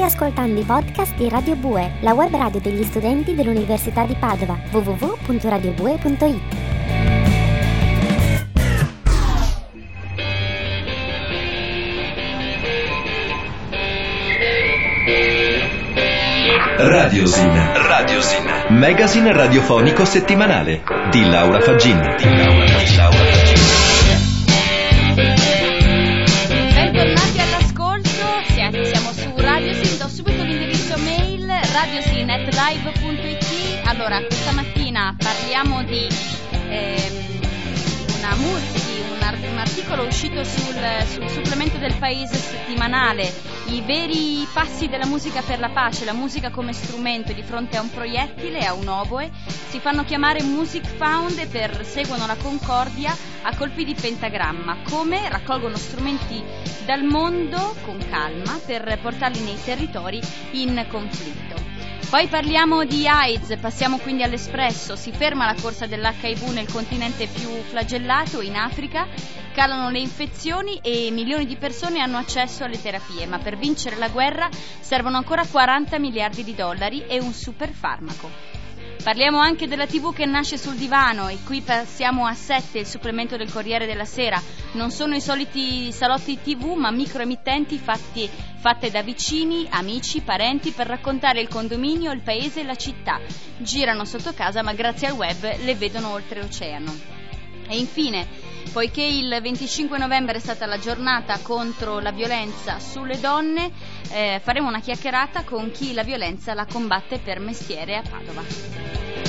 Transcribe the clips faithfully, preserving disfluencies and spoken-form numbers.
ascoltando i podcast di Radio Bue, la web radio degli studenti dell'Università di Padova, w w w punto radio bue punto i t. Radiosin, Radiosin, magazine radiofonico settimanale di Laura Faggin. Di Laura, di Laura Faggin. Bentornati all'ascolto, siamo su Radiosin, do subito l'indirizzo mail radiosin at live punto i t. Allora, questa mattina parliamo di ehm, una musica, un, art- un articolo uscito sul, sul supplemento del Paese settimanale, i veri passi della musica per la pace, la musica come strumento di fronte a un proiettile, a un oboe. Si fanno chiamare Music Found e perseguono la concordia a colpi di pentagramma. Come? Raccolgono strumenti dal mondo con calma per portarli nei territori in conflitto. Poi parliamo di AIDS, passiamo quindi all'espresso. Si ferma la corsa dell'H I V nel continente più flagellato, in Africa, calano le infezioni e milioni di persone hanno accesso alle terapie, ma per vincere la guerra servono ancora quaranta miliardi di dollari e un superfarmaco. Parliamo anche della tivù che nasce sul divano e qui passiamo a sette, il supplemento del Corriere della Sera. Non sono i soliti salotti tivù, ma microemittenti fatti, fatte da vicini, amici, parenti per raccontare il condominio, il paese e la città. Girano sotto casa, ma grazie al web le vedono oltreoceano. E infine, poiché il venticinque novembre è stata la giornata contro la violenza sulle donne, eh, faremo una chiacchierata con chi la violenza la combatte per mestiere a Padova.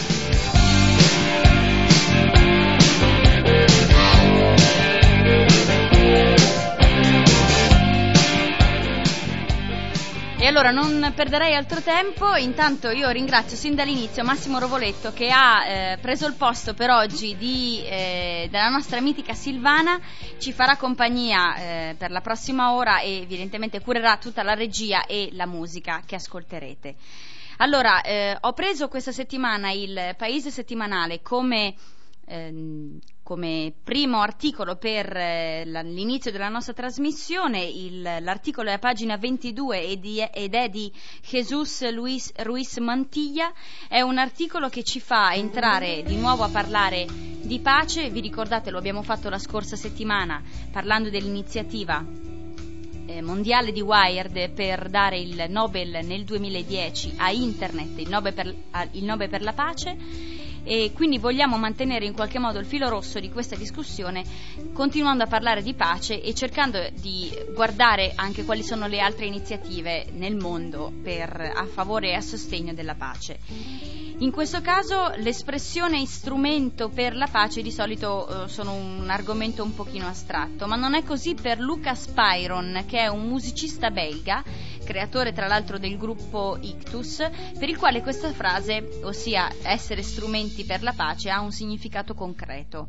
E allora non perderei altro tempo, intanto io ringrazio sin dall'inizio Massimo Rovoletto che ha eh, preso il posto per oggi di, eh, della nostra mitica Silvana, ci farà compagnia eh, per la prossima ora e evidentemente curerà tutta la regia e la musica che ascolterete. Allora, eh, ho preso questa settimana il Paese settimanale come... Ehm, come primo articolo per eh, la, l'inizio della nostra trasmissione. Il, l'articolo è a pagina ventidue ed, di, ed è di Jesus Luis Ruiz Mantilla. È un articolo che ci fa entrare di nuovo a parlare di pace. Vi ricordate, lo abbiamo fatto la scorsa settimana parlando dell'iniziativa eh, mondiale di Wired per dare il Nobel nel duemiladieci a Internet, il Nobel per, a, il Nobel per la pace. E quindi vogliamo mantenere in qualche modo il filo rosso di questa discussione, continuando a parlare di pace e cercando di guardare anche quali sono le altre iniziative nel mondo per, a favore e a sostegno della pace. In questo caso l'espressione strumento per la pace di solito eh, sono un argomento un pochino astratto, ma non è così per Lucas Pyron, che è un musicista belga, creatore tra l'altro del gruppo Ictus, per il quale questa frase, ossia essere strumenti per la pace, ha un significato concreto.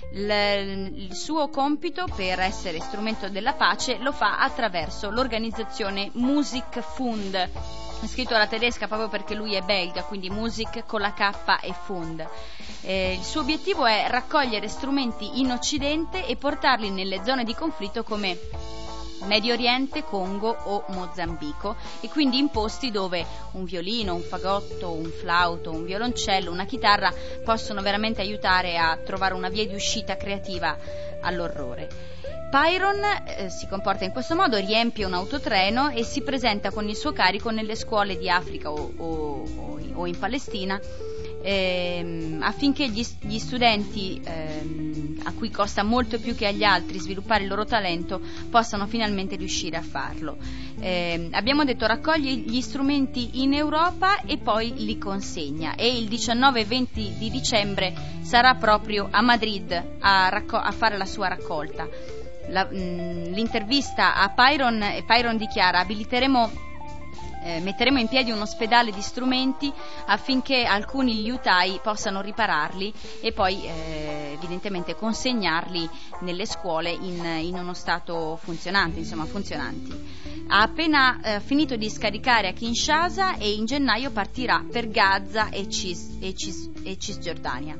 Il, il suo compito per essere strumento della pace lo fa attraverso l'organizzazione Music Fund, è scritto alla tedesca proprio perché lui è belga, quindi Music con la K e Fund. Eh, il suo obiettivo è raccogliere strumenti in Occidente e portarli nelle zone di conflitto come Medio Oriente, Congo o Mozambico, e quindi in posti dove un violino, un fagotto, un flauto, un violoncello, una chitarra possono veramente aiutare a trovare una via di uscita creativa all'orrore. Pyron eh, si comporta in questo modo, riempie un autotreno e si presenta con il suo carico nelle scuole di Africa o, o, o in Palestina ehm, affinché gli, gli studenti ehm, a cui costa molto più che agli altri sviluppare il loro talento possano finalmente riuscire a farlo. Eh, abbiamo detto raccoglie gli strumenti in Europa e poi li consegna, e il diciannove e venti di dicembre sarà proprio a Madrid a, racco- a fare la sua raccolta. La, mh, l'intervista a Pyron, e Pyron dichiara: abiliteremo Eh, metteremo in piedi un ospedale di strumenti affinché alcuni liutai possano ripararli e poi eh, evidentemente consegnarli nelle scuole in, in uno stato funzionante, insomma funzionanti. Ha appena eh, finito di scaricare a Kinshasa e in gennaio partirà per Gaza e, Cis, e, Cis, e Cisgiordania.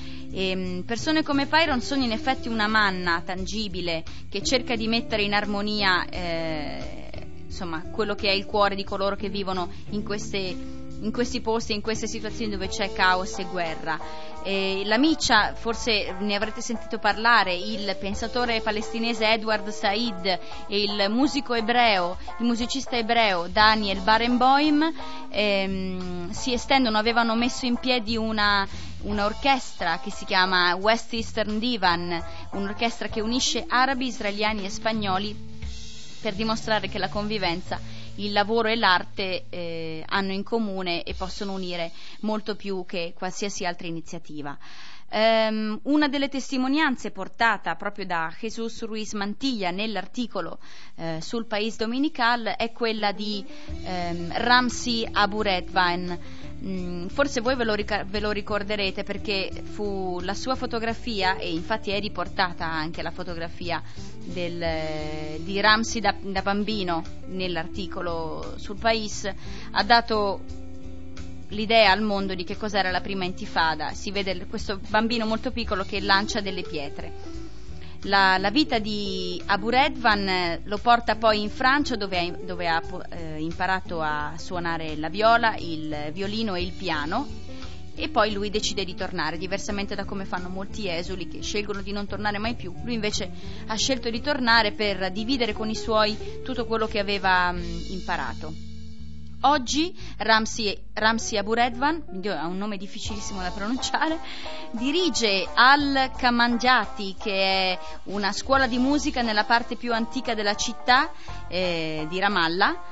E, persone come Pyron sono in effetti una manna tangibile che cerca di mettere in armonia eh, insomma quello che è il cuore di coloro che vivono in queste in questi posti, in queste situazioni dove c'è caos e guerra. Eh, la miccia, forse ne avrete sentito parlare, il pensatore palestinese Edward Said e il musico ebreo, il musicista ebreo Daniel Barenboim ehm, si estendono, avevano messo in piedi una un'orchestra che si chiama West Eastern Divan, un'orchestra che unisce arabi, israeliani e spagnoli per dimostrare che la convivenza, il lavoro e l'arte eh, hanno in comune e possono unire molto più che qualsiasi altra iniziativa. Um, una delle testimonianze portata proprio da Jesus Ruiz Mantilla nell'articolo eh, sul País Dominical è quella di ehm, Ramzi Abu Redvan. Mm, forse voi ve lo, ric- ve lo ricorderete perché fu la sua fotografia, e infatti è riportata anche la fotografia del, eh, di Ramzi da, da bambino nell'articolo sul País, ha dato l'idea al mondo di che cos'era la prima intifada. Si vede questo bambino molto piccolo che lancia delle pietre. La, la vita di Abu Redvan eh, lo porta poi in Francia, dove ha, dove ha eh, imparato a suonare la viola, il violino e il piano, e poi lui decide di tornare, diversamente da come fanno molti esuli che scelgono di non tornare mai più. Lui invece ha scelto di tornare per dividere con i suoi tutto quello che aveva mh, imparato. Oggi Ramzi, Ramzi Abu Redvan, ha un nome difficilissimo da pronunciare, dirige Al Kamanjati, che è una scuola di musica nella parte più antica della città eh, di Ramallah,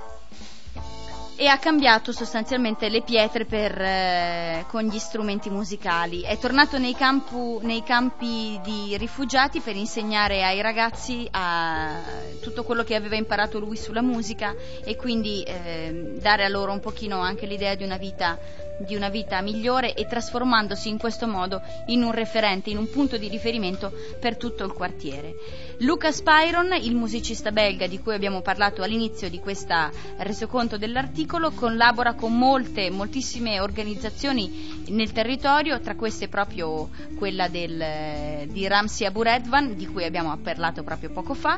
e ha cambiato sostanzialmente le pietre per, eh, con gli strumenti musicali. È tornato nei, campu, nei campi di rifugiati per insegnare ai ragazzi a tutto quello che aveva imparato lui sulla musica, e quindi eh, dare a loro un pochino anche l'idea di una vita di una vita migliore, e trasformandosi in questo modo in un referente, in un punto di riferimento per tutto il quartiere. Lucas Pyron, il musicista belga di cui abbiamo parlato all'inizio di questa resoconto dell'articolo, collabora con molte, moltissime organizzazioni nel territorio, tra queste proprio quella del, di Ramzi Abu Redvan, di cui abbiamo parlato proprio poco fa.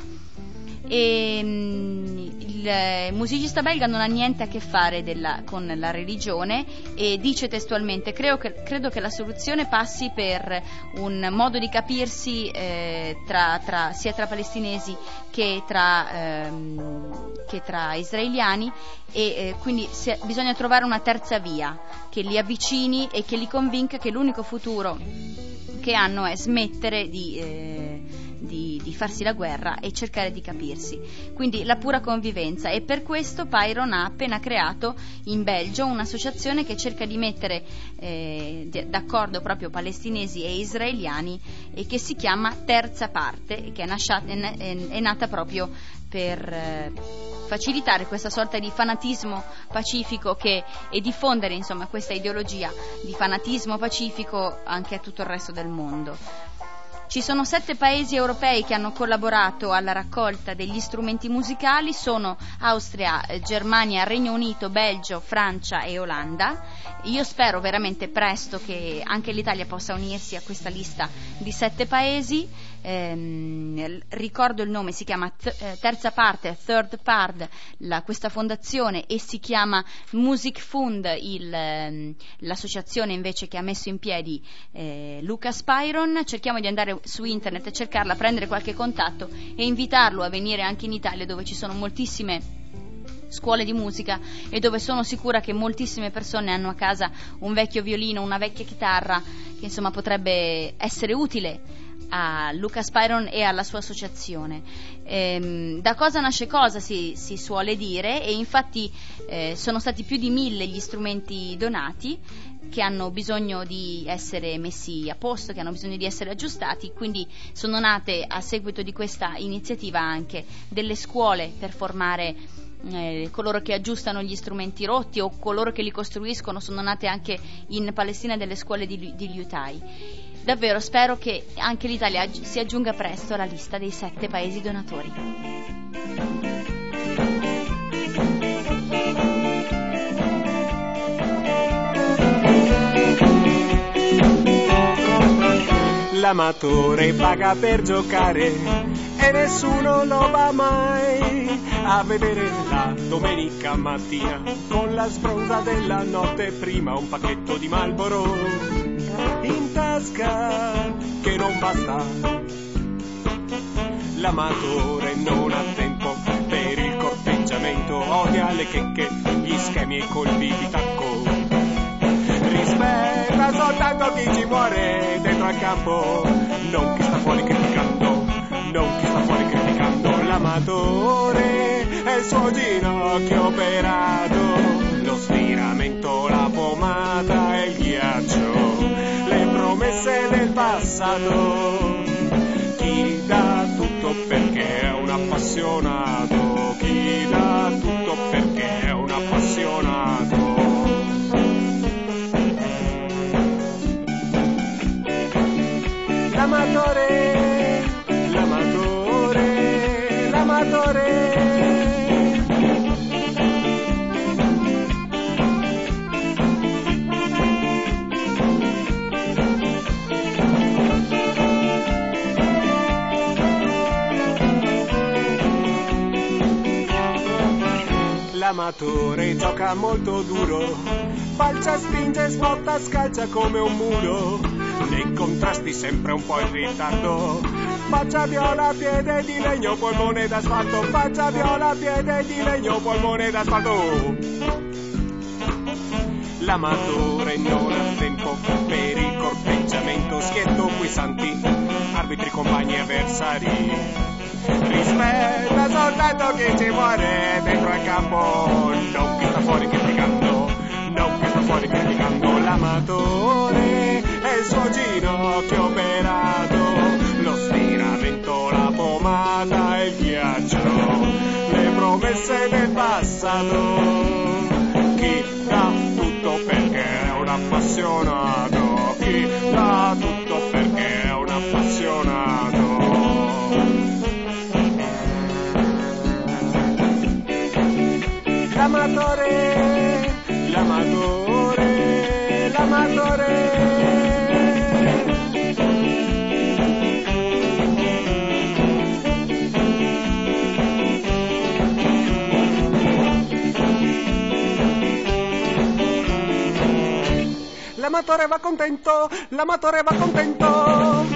E il musicista belga non ha niente a che fare della, con la religione, e dice testualmente: credo che, credo che la soluzione passi per un modo di capirsi eh, tra, tra, sia tra palestinesi che tra, ehm, che tra israeliani, e eh, quindi se, bisogna trovare una terza via che li avvicini e che li convinca che l'unico futuro che hanno è smettere di eh, Di, di farsi la guerra e cercare di capirsi, quindi la pura convivenza. E per questo Pyron ha appena creato in Belgio un'associazione che cerca di mettere eh, d'accordo proprio palestinesi e israeliani, e che si chiama Terza Parte, che è, nasciata, è, è, è nata proprio per eh, facilitare questa sorta di fanatismo pacifico che, e diffondere insomma questa ideologia di fanatismo pacifico anche a tutto il resto del mondo. Ci sono sette paesi europei che hanno collaborato alla raccolta degli strumenti musicali, sono Austria, Germania, Regno Unito, Belgio, Francia e Olanda. Io spero veramente presto che anche l'Italia possa unirsi a questa lista di sette paesi. Eh, ricordo il nome, si chiama t- Terza Parte, Third Part, la, questa fondazione, e si chiama Music Fund, il, eh, l'associazione invece che ha messo in piedi eh, Lucas Pyron. Cerchiamo di andare su internet e cercarla, prendere qualche contatto e invitarlo a venire anche in Italia, dove ci sono moltissime scuole di musica e dove sono sicura che moltissime persone hanno a casa un vecchio violino, una vecchia chitarra che insomma potrebbe essere utile a Lucas Pyron e alla sua associazione. Ehm, da cosa nasce cosa si, si suole dire, e infatti eh, sono stati più di mille gli strumenti donati che hanno bisogno di essere messi a posto, che hanno bisogno di essere aggiustati, quindi sono nate a seguito di questa iniziativa anche delle scuole per formare eh, coloro che aggiustano gli strumenti rotti o coloro che li costruiscono. Sono nate anche in Palestina delle scuole di, di liutai. Davvero spero che anche l'Italia si aggiunga presto alla lista dei sette paesi donatori. L'amatore paga per giocare e nessuno lo va mai a vedere la domenica mattina con la sbronza della notte prima un pacchetto di Marlboro in tasca che non basta. L'amatore non ha tempo per il corteggiamento, odia le checche, gli schemi e i colpi di tacco. Rispetta soltanto chi ci muore dentro al campo, non chi sta fuori criticando, non chi sta fuori criticando. L'amatore è il suo ginocchio operato, lo stiramento, la pomata e il ghiaccio, le promesse del passato. Chi dà tutto perché è un appassionato, chi dà tutto perché è un appassionato. L'amatore, l'amatore, l'amatore. L'amatore gioca molto duro, falcia, spinge, sbotta, scalcia come un muro, nei contrasti sempre un po' in ritardo. Faccia viola, piede di legno, polmone d'asfalto, faccia viola, piede di legno, polmone d'asfalto. L'amatore non ha tempo per il corteggiamento, schietto coi santi, arbitri, compagni, avversari. Rispetta soltanto chi ci muore dentro al campo, non chi sta fuori criticando, non chi sta fuori criticando. L'amatore è il suo ginocchio operato, lo stiramento, la pomata e il ghiaccio, le promesse del passato. Chi dà tutto perché è un appassionato, chi dà tutto perché è un appassionato. L'amatore, l'amatore, l'amatore. L'amatore va contento, l'amatore va contento.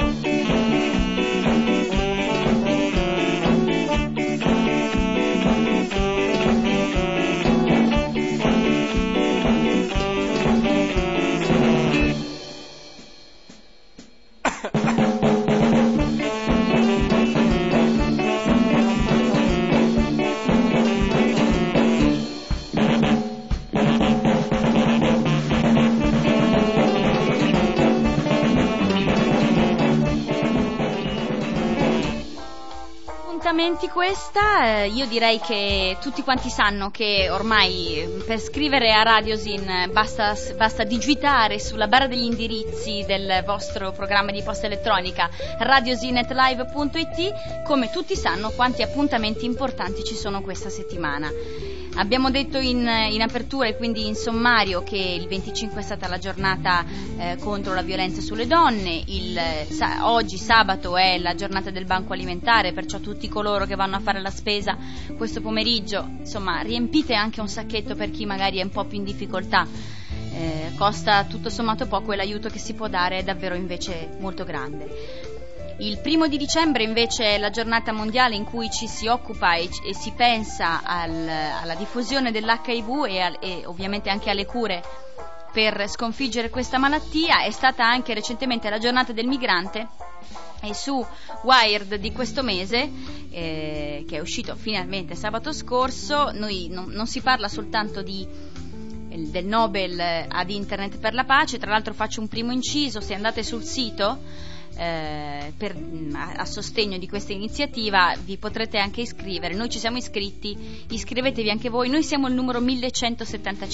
Questa, eh, io direi che tutti quanti sanno che ormai per scrivere a Radiosin basta, basta digitare sulla barra degli indirizzi del vostro programma di posta elettronica radiosin at live punto it. Come tutti sanno quanti appuntamenti importanti ci sono questa settimana. Abbiamo detto in, in apertura e quindi in sommario che il venticinque è stata la giornata eh, contro la violenza sulle donne, il, sa, oggi sabato è la giornata del banco alimentare, perciò tutti coloro che vanno a fare la spesa questo pomeriggio, insomma, riempite anche un sacchetto per chi magari è un po' più in difficoltà. Eh, costa tutto sommato poco e l'aiuto che si può dare è davvero invece molto grande. Il primo di dicembre invece è la giornata mondiale in cui ci si occupa e, e si pensa al, alla diffusione dell'H I V e, al, e ovviamente anche alle cure per sconfiggere questa malattia. È stata anche recentemente la giornata del migrante e su Wired di questo mese, eh, che è uscito finalmente sabato scorso, noi non, non si parla soltanto di del Nobel ad Internet per la pace. Tra l'altro faccio un primo inciso: se andate sul sito Eh, per, a, a sostegno di questa iniziativa vi potrete anche iscrivere. Noi ci siamo iscritti, iscrivetevi anche voi. Noi siamo il numero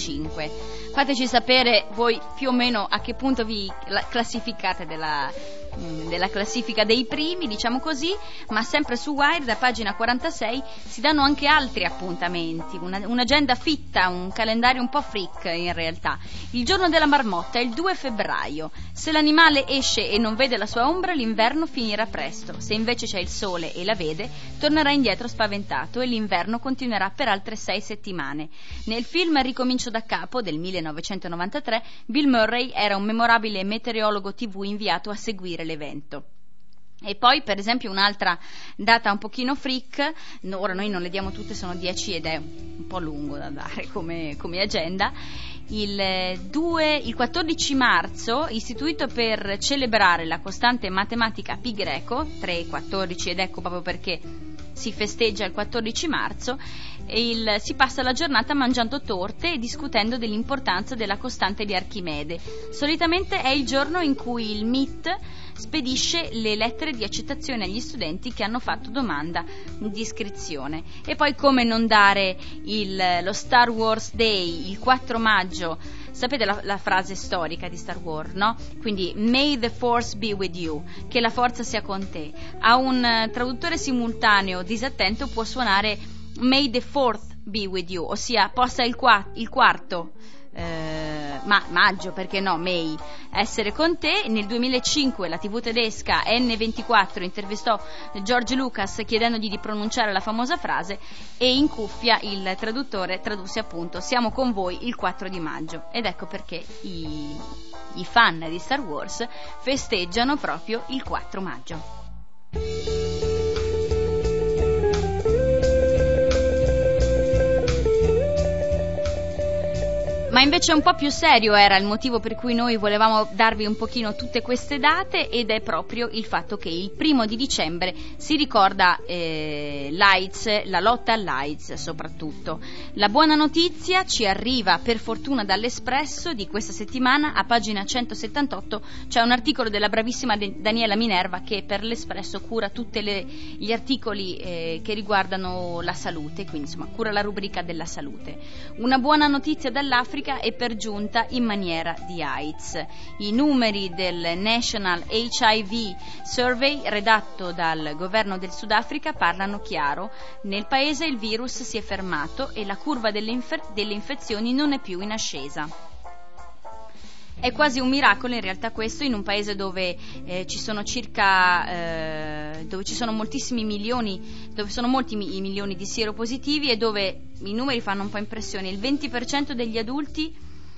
millecentosettantacinque. Fateci sapere voi più o meno a che punto vi la, classificate della, della classifica dei primi, diciamo così, ma sempre su Wired, a pagina quarantasei, si danno anche altri appuntamenti, una, un'agenda fitta, un calendario un po' freak in realtà. Il giorno della marmotta è il due febbraio. Se l'animale esce e non vede la sua ombra, l'inverno finirà presto. Se invece c'è il sole e la vede, tornerà indietro spaventato e l'inverno continuerà per altre sei settimane. Nel film Ricomincio da capo del millenovecentonovantatré, Bill Murray era un memorabile meteorologo tivù inviato a seguire l'evento. E poi, per esempio, un'altra data un pochino freak, no, ora noi non le diamo tutte, sono dieci ed è un po' lungo da dare come, come agenda. Il, due, il quattordici marzo, istituito per celebrare la costante matematica pi greco, tre e quattordici, ed ecco proprio perché si festeggia il quattordici marzo, e il, si passa la giornata mangiando torte e discutendo dell'importanza della costante di Archimede. Solitamente è il giorno in cui il M I T spedisce le lettere di accettazione agli studenti che hanno fatto domanda di iscrizione. E poi come non dare il, lo Star Wars Day il quattro maggio. Sapete la, la frase storica di Star Wars, no? Quindi May the Force be with you, che la forza sia con te. A un uh, traduttore simultaneo disattento può suonare May the Fourth be with you, ossia possa il, qua, il quarto eh, ma, maggio, perché no, May, essere con te. Nel duemilacinque la tivù tedesca N ventiquattro intervistò George Lucas chiedendogli di pronunciare la famosa frase, e in cuffia il traduttore tradusse appunto siamo con voi il quattro di maggio. Ed ecco perché i, i fan di Star Wars festeggiano proprio il quattro maggio. Ma invece un po' più serio era il motivo per cui noi volevamo darvi un pochino tutte queste date, ed è proprio il fatto che il primo di dicembre si ricorda eh, l'AIDS, la lotta all'AIDS soprattutto. La buona notizia ci arriva per fortuna dall'Espresso di questa settimana. A pagina centosettantotto c'è un articolo della bravissima De- Daniela Minerva, che per l'Espresso cura tutti gli articoli eh, che riguardano la salute, quindi insomma cura la rubrica della salute. Una buona notizia dall'Africa, e per giunta in maniera di AIDS. I numeri del National H I V Survey redatto dal governo del Sudafrica parlano chiaro. Nel paese il virus si è fermato e la curva delle, infer- delle infezioni non è più in ascesa. È quasi un miracolo in realtà questo, in un paese dove eh, ci sono circa eh, dove ci sono moltissimi milioni, dove sono molti mi- milioni di sieropositivi, e dove i numeri fanno un po' impressione. Il venti per cento degli adulti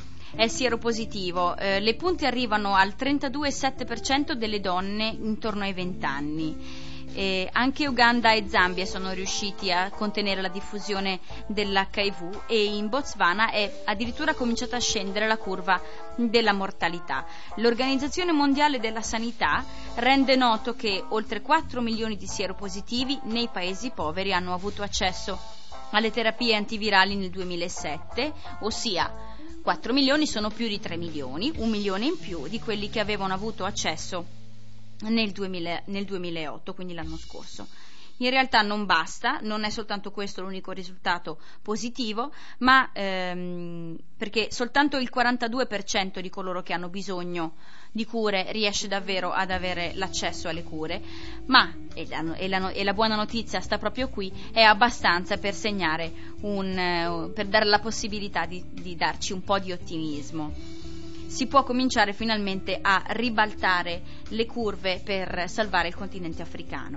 è sieropositivo, eh, le punte arrivano al trentadue virgola sette per cento delle donne intorno ai venti anni. Eh, anche Uganda e Zambia sono riusciti a contenere la diffusione dell'H I V, e in Botswana è addirittura cominciata a scendere la curva della mortalità. L'Organizzazione Mondiale della Sanità rende noto che oltre quattro milioni di sieropositivi nei paesi poveri hanno avuto accesso alle terapie antivirali nel duemilasette, ossia quattro milioni sono più di tre milioni, un milione in più di quelli che avevano avuto accesso Nel, duemila, nel duemilaotto, quindi l'anno scorso. In realtà non basta, non è soltanto questo l'unico risultato positivo, ma ehm, perché soltanto il quarantadue per cento di coloro che hanno bisogno di cure riesce davvero ad avere l'accesso alle cure, ma, e la, e la, e la buona notizia sta proprio qui, è abbastanza per segnare un, per dare la possibilità di, di darci un po' di ottimismo. Si può cominciare finalmente a ribaltare le curve per salvare il continente africano.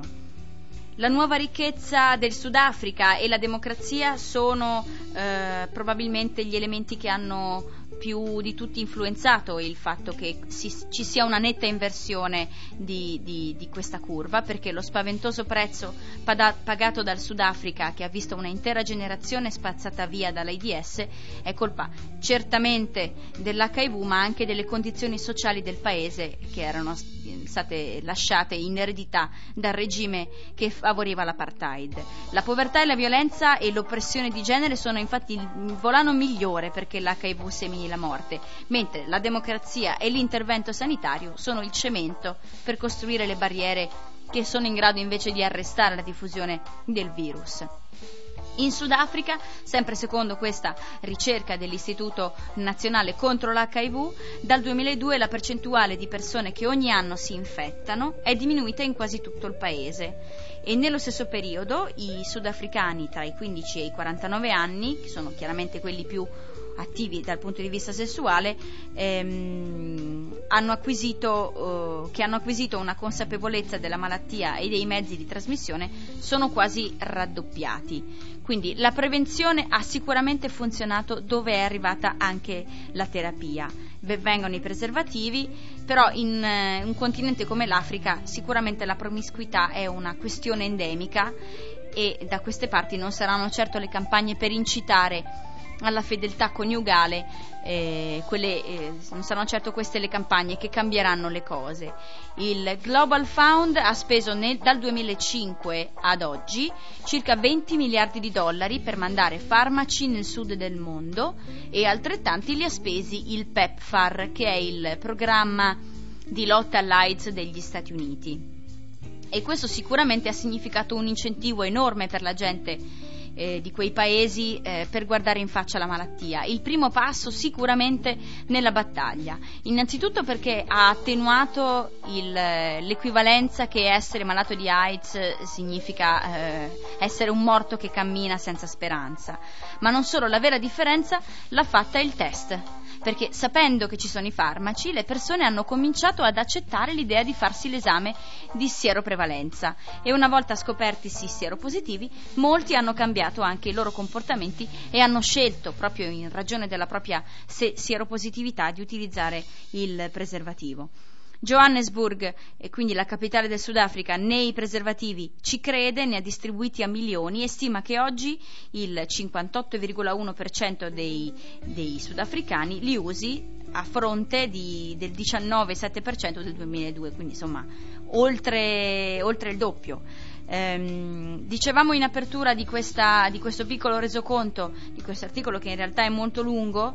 La nuova ricchezza del Sudafrica e la democrazia sono eh, probabilmente gli elementi che hanno più di tutti influenzato il fatto che si, ci sia una netta inversione di, di, di questa curva, perché lo spaventoso prezzo pada, pagato dal Sudafrica, che ha visto una intera generazione spazzata via dall'AIDS, è colpa certamente dell'H I V, ma anche delle condizioni sociali del paese, che erano state lasciate in eredità dal regime che favoriva l'apartheid. La povertà e la violenza e l'oppressione di genere sono infatti il volano migliore perché l'H I V semini la morte, mentre la democrazia e l'intervento sanitario sono il cemento per costruire le barriere che sono in grado invece di arrestare la diffusione del virus. In Sudafrica, sempre secondo questa ricerca dell'Istituto Nazionale contro l'H I V, dal duemiladue la percentuale di persone che ogni anno si infettano è diminuita in quasi tutto il paese e nello stesso periodo i sudafricani tra i quindici e i quarantanove anni, che sono chiaramente quelli più attivi dal punto di vista sessuale, ehm, hanno acquisito, eh, che hanno acquisito una consapevolezza della malattia e dei mezzi di trasmissione sono quasi raddoppiati. Quindi la prevenzione ha sicuramente funzionato dove è arrivata anche la terapia. Ben vengano i preservativi, però in eh, un continente come l'Africa sicuramente la promiscuità è una questione endemica e da queste parti non saranno certo le campagne per incitare alla fedeltà coniugale, eh, quelle, eh, non saranno certo queste le campagne che cambieranno le cose. Il Global Fund ha speso nel, dal duemilacinque ad oggi circa venti miliardi di dollari per mandare farmaci nel sud del mondo e altrettanti li ha spesi il PEPFAR, che è il programma di lotta all'AIDS degli Stati Uniti. E questo sicuramente ha significato un incentivo enorme per la gente Eh, di quei paesi eh, per guardare in faccia la malattia. Il primo passo sicuramente nella battaglia, innanzitutto perché ha attenuato il, l'equivalenza che essere malato di AIDS significa eh, essere un morto che cammina senza speranza, ma non solo, la vera differenza l'ha fatta il test, perché sapendo che ci sono i farmaci le persone hanno cominciato ad accettare l'idea di farsi l'esame di sieroprevalenza e una volta scopertisi sieropositivi molti hanno cambiato anche i loro comportamenti e hanno scelto, proprio in ragione della propria sieropositività, di utilizzare il preservativo. Johannesburg, e quindi la capitale del Sudafrica, nei preservativi ci crede, ne ha distribuiti a milioni e stima che oggi il cinquantotto virgola uno per cento dei, dei sudafricani li usi a fronte di, del diciannove virgola sette per cento del duemiladue, quindi insomma oltre, oltre il doppio. Ehm, dicevamo in apertura di, questa, di questo piccolo resoconto, di questo articolo che in realtà è molto lungo,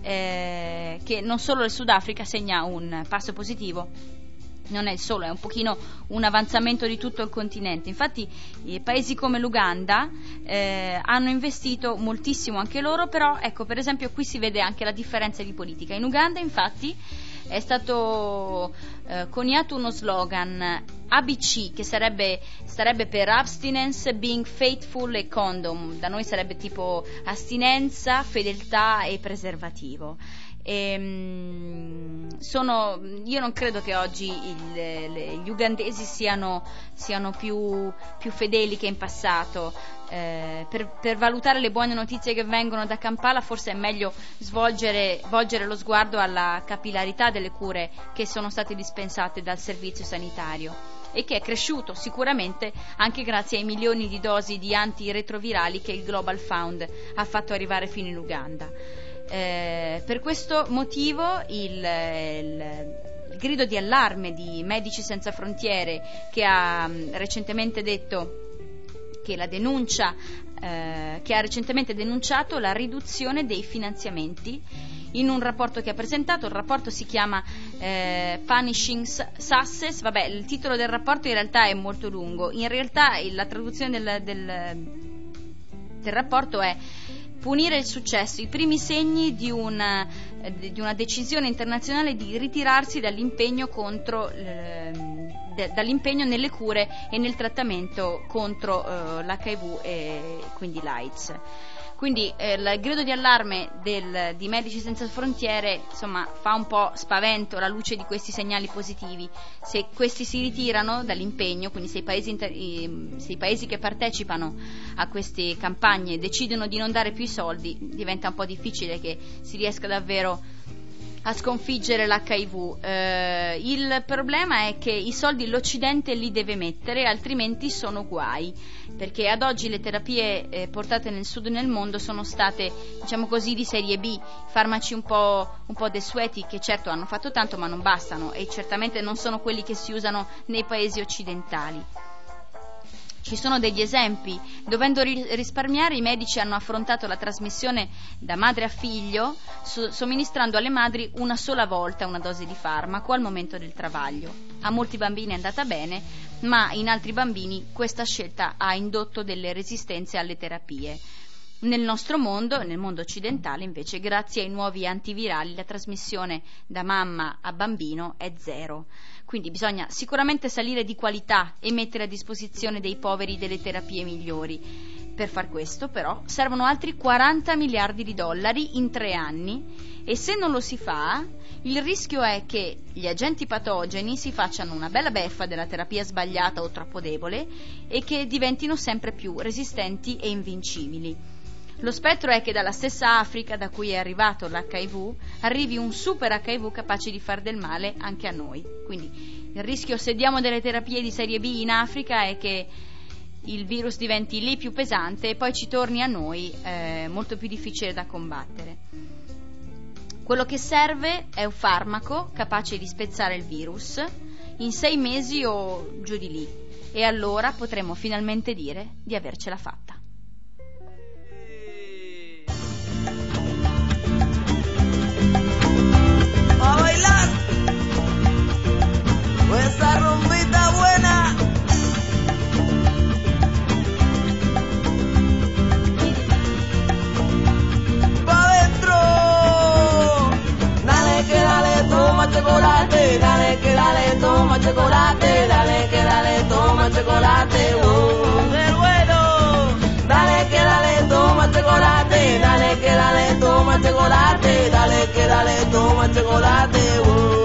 eh, che non solo il Sudafrica segna un passo positivo, non è il solo, è un pochino un avanzamento di tutto il continente. Infatti i paesi come l'Uganda eh, hanno investito moltissimo anche loro, però ecco, per esempio qui si vede anche la differenza di politica. In Uganda infatti è stato eh, coniato uno slogan A B C, che sarebbe, sarebbe per Abstinence, Being Faithful e Condom. Da noi sarebbe tipo astinenza, fedeltà e preservativo. E, sono, io non credo che oggi il, le, gli ugandesi siano, siano più, più fedeli che in passato. Eh, per, per valutare le buone notizie che vengono da Kampala forse è meglio svolgere, volgere lo sguardo alla capillarità delle cure che sono state dispensate dal servizio sanitario e che è cresciuto sicuramente anche grazie ai milioni di dosi di antiretrovirali che il Global Fund ha fatto arrivare fino in Uganda. Eh, per questo motivo il, il il grido di allarme di Medici Senza Frontiere, che ha mh, recentemente detto che la denuncia eh, che ha recentemente denunciato la riduzione dei finanziamenti in un rapporto che ha presentato. Il rapporto si chiama eh, Punishing Success. Vabbè, il titolo del rapporto in realtà è molto lungo. In realtà la traduzione del, del, del rapporto è punire il successo, i primi segni di una, di una decisione internazionale di ritirarsi dall'impegno contro eh, de, dall'impegno nelle cure e nel trattamento contro eh, l'H I V e quindi l'AIDS. Quindi eh, il grido di allarme del, di Medici Senza Frontiere insomma fa un po' spavento alla luce di questi segnali positivi. Se questi si ritirano dall'impegno, quindi se i paesi, inter- i, se i paesi che partecipano a queste campagne decidono di non dare più i soldi, diventa un po' difficile che si riesca davvero a sconfiggere l'H I V. Eh, il problema è che i soldi l'Occidente li deve mettere, altrimenti sono guai, perché ad oggi le terapie eh, portate nel sud del mondo sono state, diciamo così, di serie B, farmaci un po', un po' desueti, che certo hanno fatto tanto ma non bastano e certamente non sono quelli che si usano nei paesi occidentali. Ci sono degli esempi. Dovendo risparmiare, i medici hanno affrontato la trasmissione da madre a figlio, so- somministrando alle madri una sola volta una dose di farmaco al momento del travaglio. A molti bambini è andata bene, ma in altri bambini questa scelta ha indotto delle resistenze alle terapie. Nel nostro mondo, nel mondo occidentale, invece, grazie ai nuovi antivirali, la trasmissione da mamma a bambino è zero. Quindi bisogna sicuramente salire di qualità e mettere a disposizione dei poveri delle terapie migliori. Per far questo, però, servono altri quaranta miliardi di dollari in tre anni e se non lo si fa, il rischio è che gli agenti patogeni si facciano una bella beffa della terapia sbagliata o troppo debole e che diventino sempre più resistenti e invincibili. Lo spettro è che dalla stessa Africa da cui è arrivato l'H I V arrivi un super H I V capace di far del male anche a noi. Quindi il rischio, se diamo delle terapie di serie B in Africa, è che il virus diventi lì più pesante e poi ci torni a noi eh, molto più difficile da combattere. Quello che serve è un farmaco capace di spezzare il virus in sei mesi o giù di lì, e allora potremo finalmente dire di avercela fatta. A bailar questa rumbita buena. Pa' dentro. Dale que dale, toma chocolate. Dale que dale, toma chocolate. Dale que dale, toma chocolate. Oh, del bueno. Dale que dale, toma chocolate. Dale que dale, toma chocolate. Dale que dale, toma chocolate. Uh.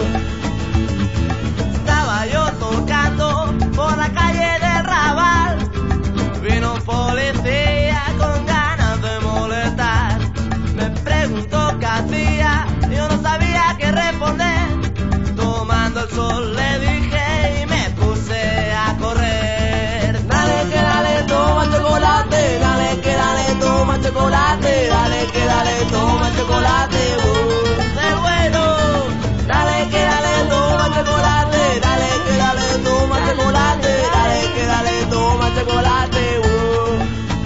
Estaba yo tocando por la calle del Raval. Vino un policía con ganas de molestar. Me preguntó qué hacía, yo no sabía qué responder. Tomando el sol le dije y me puse a correr. Dale que dale, toma chocolate. Dale que dale, toma chocolate. Dale que dale, toma chocolate. Uh. Del bueno. Dale que dale, toma chocolate. Dale que dale, toma chocolate. Dale que dale, toma chocolate. Uh.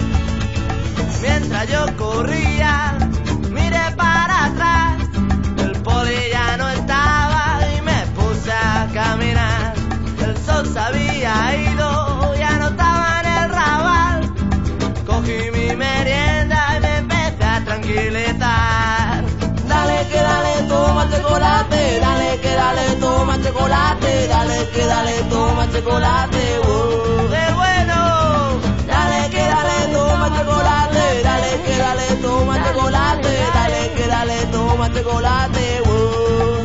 Mientras yo corría, miré para atrás. El poli ya no estaba y me puse a caminar. El sol se había ido, ya no estaba en el Raval. Cogí mi merienda y me empecé a tranquilizar. Dale que dale, toma chocolate. Dale que dale, toma chocolate. Dale que dale, toma chocolate. Uh, de bueno. Dale que dale, toma chocolate. Dale que dale, toma chocolate. Dale que dale, toma chocolate. Uh.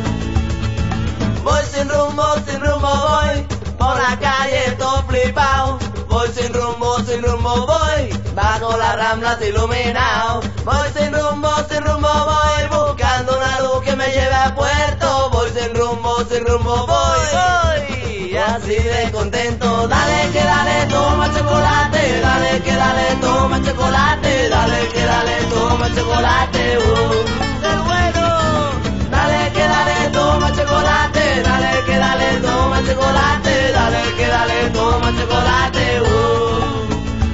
Voy sin rumbo, sin rumbo voy. Por la calle todo flipao. Voy sin rumbo, sin rumbo voy. Bajo las ramblas iluminado. Voy sin rumbo, sin rumbo voy. Buscando una luz que me lleve a puerto. Voy sin rumbo, sin rumbo voy. Voy así de contento. Dale que dale, toma chocolate. Dale que dale, toma chocolate. Dale que dale, toma chocolate. Uh, del bueno. Dale que dale, toma chocolate. Dale que dale, toma chocolate. Dale que dale, toma chocolate. Uh.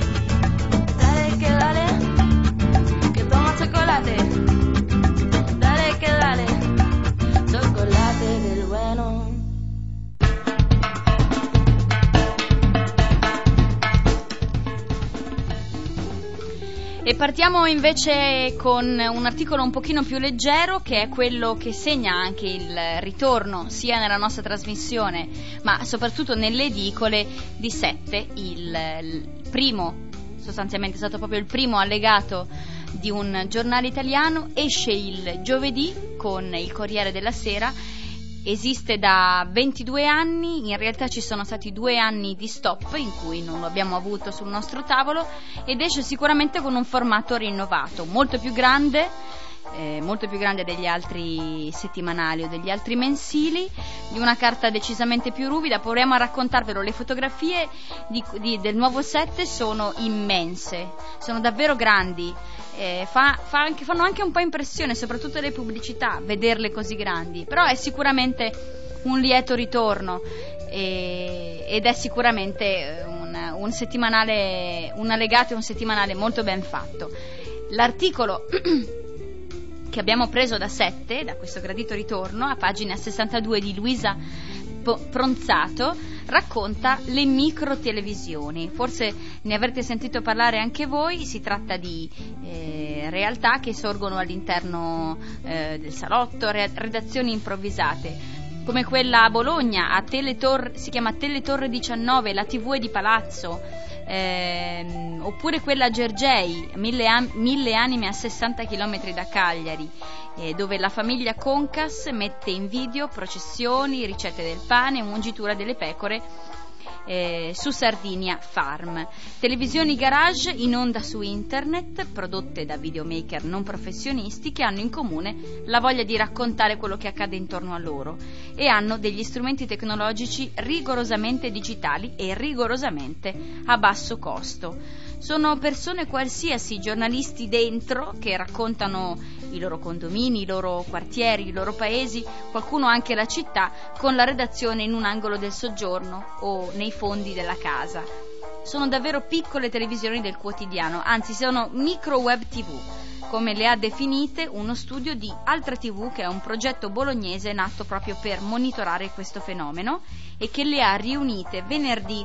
Dale que dale, que toma chocolate. Dale que dale, chocolate del bueno. E partiamo invece con un articolo un pochino più leggero, che è quello che segna anche il ritorno sia nella nostra trasmissione ma soprattutto nelle edicole di Sette, il, il primo, sostanzialmente è stato proprio il primo allegato di un giornale italiano. Esce il giovedì con il Corriere della Sera. Esiste da ventidue anni, in realtà ci sono stati due anni di stop in cui non lo abbiamo avuto sul nostro tavolo, ed esce sicuramente con un formato rinnovato, molto più grande, eh, molto più grande degli altri settimanali o degli altri mensili, di una carta decisamente più ruvida. Proviamo a raccontarvelo. Le fotografie di, di, del nuovo Sette sono immense, sono davvero grandi. Eh, fa, fa anche, fanno anche un po' impressione, soprattutto le pubblicità, vederle così grandi, però è sicuramente un lieto ritorno e, ed è sicuramente un, un settimanale, un allegato e un settimanale molto ben fatto. L'articolo che abbiamo preso da Sette, da questo gradito ritorno, a pagina sessantadue di Luisa po- Pronzato racconta le microtelevisioni. Forse ne avrete sentito parlare anche voi. Si tratta di eh, realtà che sorgono all'interno eh, del salotto, re- redazioni improvvisate, come quella a Bologna, a Teletorre, si chiama Teletorre diciannove, la tivù è di palazzo, ehm, oppure quella a Gergei, mille, an- mille anime a sessanta chilometri da Cagliari, eh, dove la famiglia Concas mette in video processioni, ricette del pane, ungitura delle pecore, Eh, su Sardinia Farm. Televisioni garage in onda su internet, prodotte da videomaker non professionisti che hanno in comune la voglia di raccontare quello che accade intorno a loro e hanno degli strumenti tecnologici rigorosamente digitali e rigorosamente a basso costo. Sono persone qualsiasi, giornalisti dentro, che raccontano i loro condomini, i loro quartieri, i loro paesi, qualcuno anche la città, con la redazione in un angolo del soggiorno o nei fondi della casa. Sono davvero piccole televisioni del quotidiano, anzi sono micro web tivù, come le ha definite uno studio di Altra tivù, che è un progetto bolognese nato proprio per monitorare questo fenomeno e che le ha riunite venerdì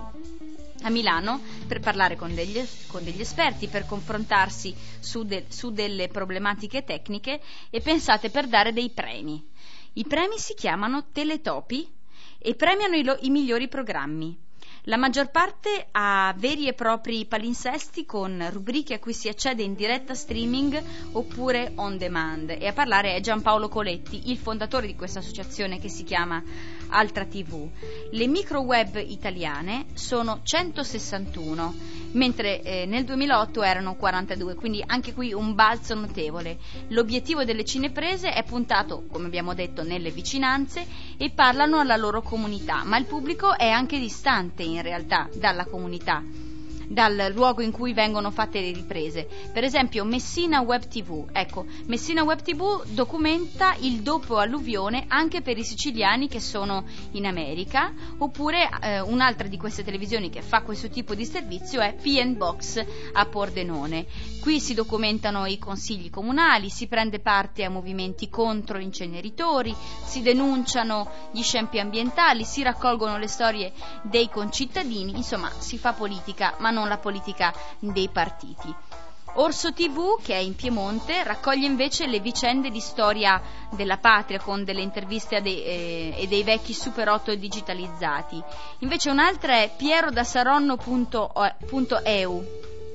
a Milano per parlare con degli, con degli esperti, per confrontarsi su, de, su delle problematiche tecniche e, pensate, per dare dei premi. I premi si chiamano Teletopi e premiano i, lo, i migliori programmi. La maggior parte ha veri e propri palinsesti con rubriche a cui si accede in diretta streaming oppure on demand, e a parlare è Giampaolo Coletti, il fondatore di questa associazione che si chiama Altra tivù. Le microweb italiane sono centosessantuno, mentre eh, nel duemilaotto erano quarantadue, quindi anche qui un balzo notevole. L'obiettivo delle cineprese è puntato, come abbiamo detto, nelle vicinanze e parlano alla loro comunità, ma il pubblico è anche distante in realtà dalla comunità, dal luogo in cui vengono fatte le riprese. Per esempio Messina Web tivù, ecco, Messina Web tivù documenta il dopo alluvione anche per i siciliani che sono in America, oppure eh, un'altra di queste televisioni che fa questo tipo di servizio è P and Box a Pordenone. Qui si documentano i consigli comunali, si prende parte a movimenti contro inceneritori, si denunciano gli scempi ambientali, si raccolgono le storie dei concittadini, insomma si fa politica, ma non la politica dei partiti. Orso tivù, che è in Piemonte, raccoglie invece le vicende di storia della patria con delle interviste a dei, eh, e dei vecchi Super otto digitalizzati. Invece un'altra è Piero da Saronno punto e u.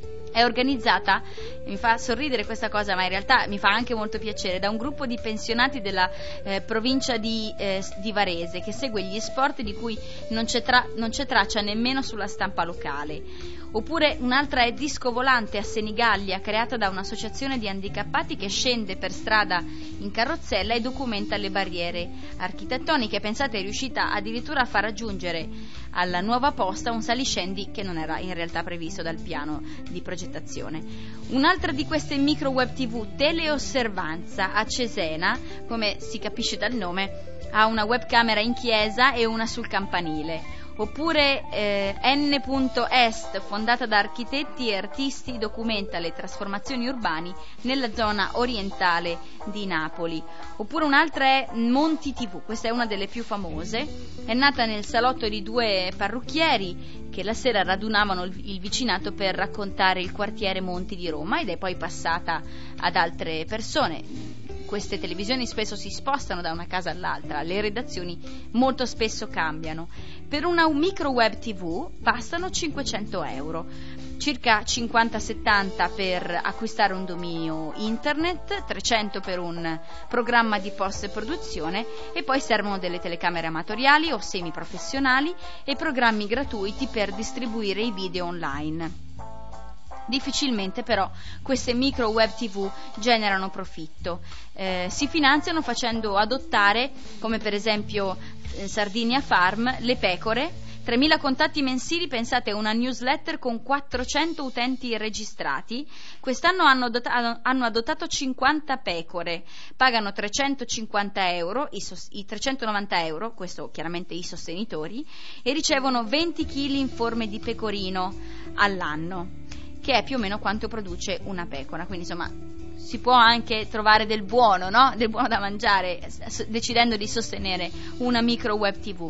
È organizzata, mi fa sorridere questa cosa, ma in realtà mi fa anche molto piacere, da un gruppo di pensionati della eh, provincia di, eh, di Varese, che segue gli sport di cui non c'è, tra- non c'è traccia nemmeno sulla stampa locale. Oppure un'altra è Disco Volante a Senigallia, creata da un'associazione di handicappati che scende per strada in carrozzella e documenta le barriere architettoniche. Pensate, è riuscita addirittura a far raggiungere alla nuova posta un saliscendi che non era in realtà previsto dal piano di progettazione. Un'altra di queste micro web tivù, Teleosservanza a Cesena, come si capisce dal nome, ha una webcamera in chiesa e una sul campanile. Oppure eh, N punto est, fondata da architetti e artisti, documenta le trasformazioni urbane nella zona orientale di Napoli. Oppure un'altra è Monti tivù, questa è una delle più famose, è nata nel salotto di due parrucchieri che la sera radunavano il, il vicinato per raccontare il quartiere Monti di Roma, ed è poi passata ad altre persone. Queste televisioni spesso si spostano da una casa all'altra, le redazioni molto spesso cambiano. Per una micro web tivù bastano cinquecento euro, circa cinquanta settanta per acquistare un dominio internet, trecento per un programma di post-produzione, e poi servono delle telecamere amatoriali o semiprofessionali e programmi gratuiti per distribuire i video online. Difficilmente però queste micro web tivù generano profitto, eh, si finanziano facendo adottare, come per esempio eh, Sardinia Farm, le pecore, tremila contatti mensili, pensate, una newsletter con quattrocento utenti registrati. Quest'anno hanno, adottato, hanno adottato cinquanta pecore, pagano trecentocinquanta euro, i, sos, i trecentonovanta euro, questo chiaramente i sostenitori, e ricevono venti chili in forme di pecorino all'anno, che è più o meno quanto produce una pecora. Quindi insomma si può anche trovare del buono, no? Del buono da mangiare, decidendo di sostenere una micro web tivù.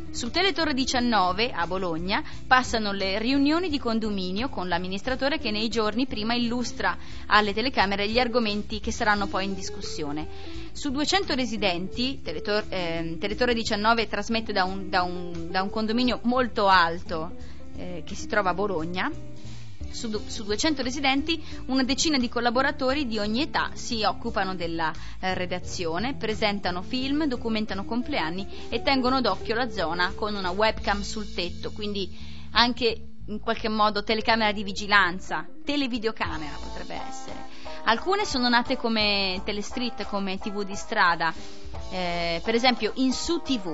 Su Teletorre diciannove a Bologna passano le riunioni di condominio con l'amministratore che nei giorni prima illustra alle telecamere gli argomenti che saranno poi in discussione. Su duecento residenti, Teletor- eh, Teletorre diciannove trasmette da un, da un, da un condominio molto alto eh, che si trova a Bologna. Su, su duecento residenti, una decina di collaboratori di ogni età si occupano della eh, redazione, presentano film, documentano compleanni e tengono d'occhio la zona con una webcam sul tetto, quindi anche in qualche modo telecamera di vigilanza, televideocamera potrebbe essere. Alcune sono nate come telestreet, come tivù di strada, eh, per esempio In Su tivù.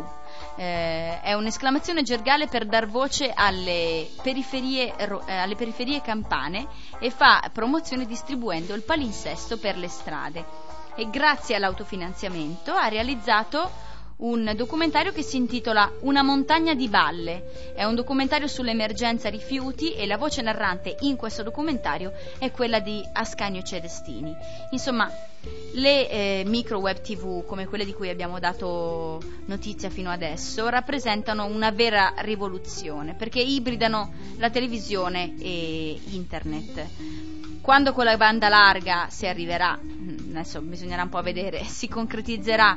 Eh, è un'esclamazione gergale per dar voce alle periferie, eh, alle periferie campane e fa promozione distribuendo il palinsesto per le strade. E grazie all'autofinanziamento ha realizzato un documentario che si intitola Una montagna di balle. È un documentario sull'emergenza rifiuti e la voce narrante in questo documentario è quella di Ascanio Celestini. Insomma, le eh, micro web tivù come quelle di cui abbiamo dato notizia fino adesso rappresentano una vera rivoluzione perché ibridano la televisione e internet. Quando con la banda larga si arriverà, adesso bisognerà un po' vedere, si concretizzerà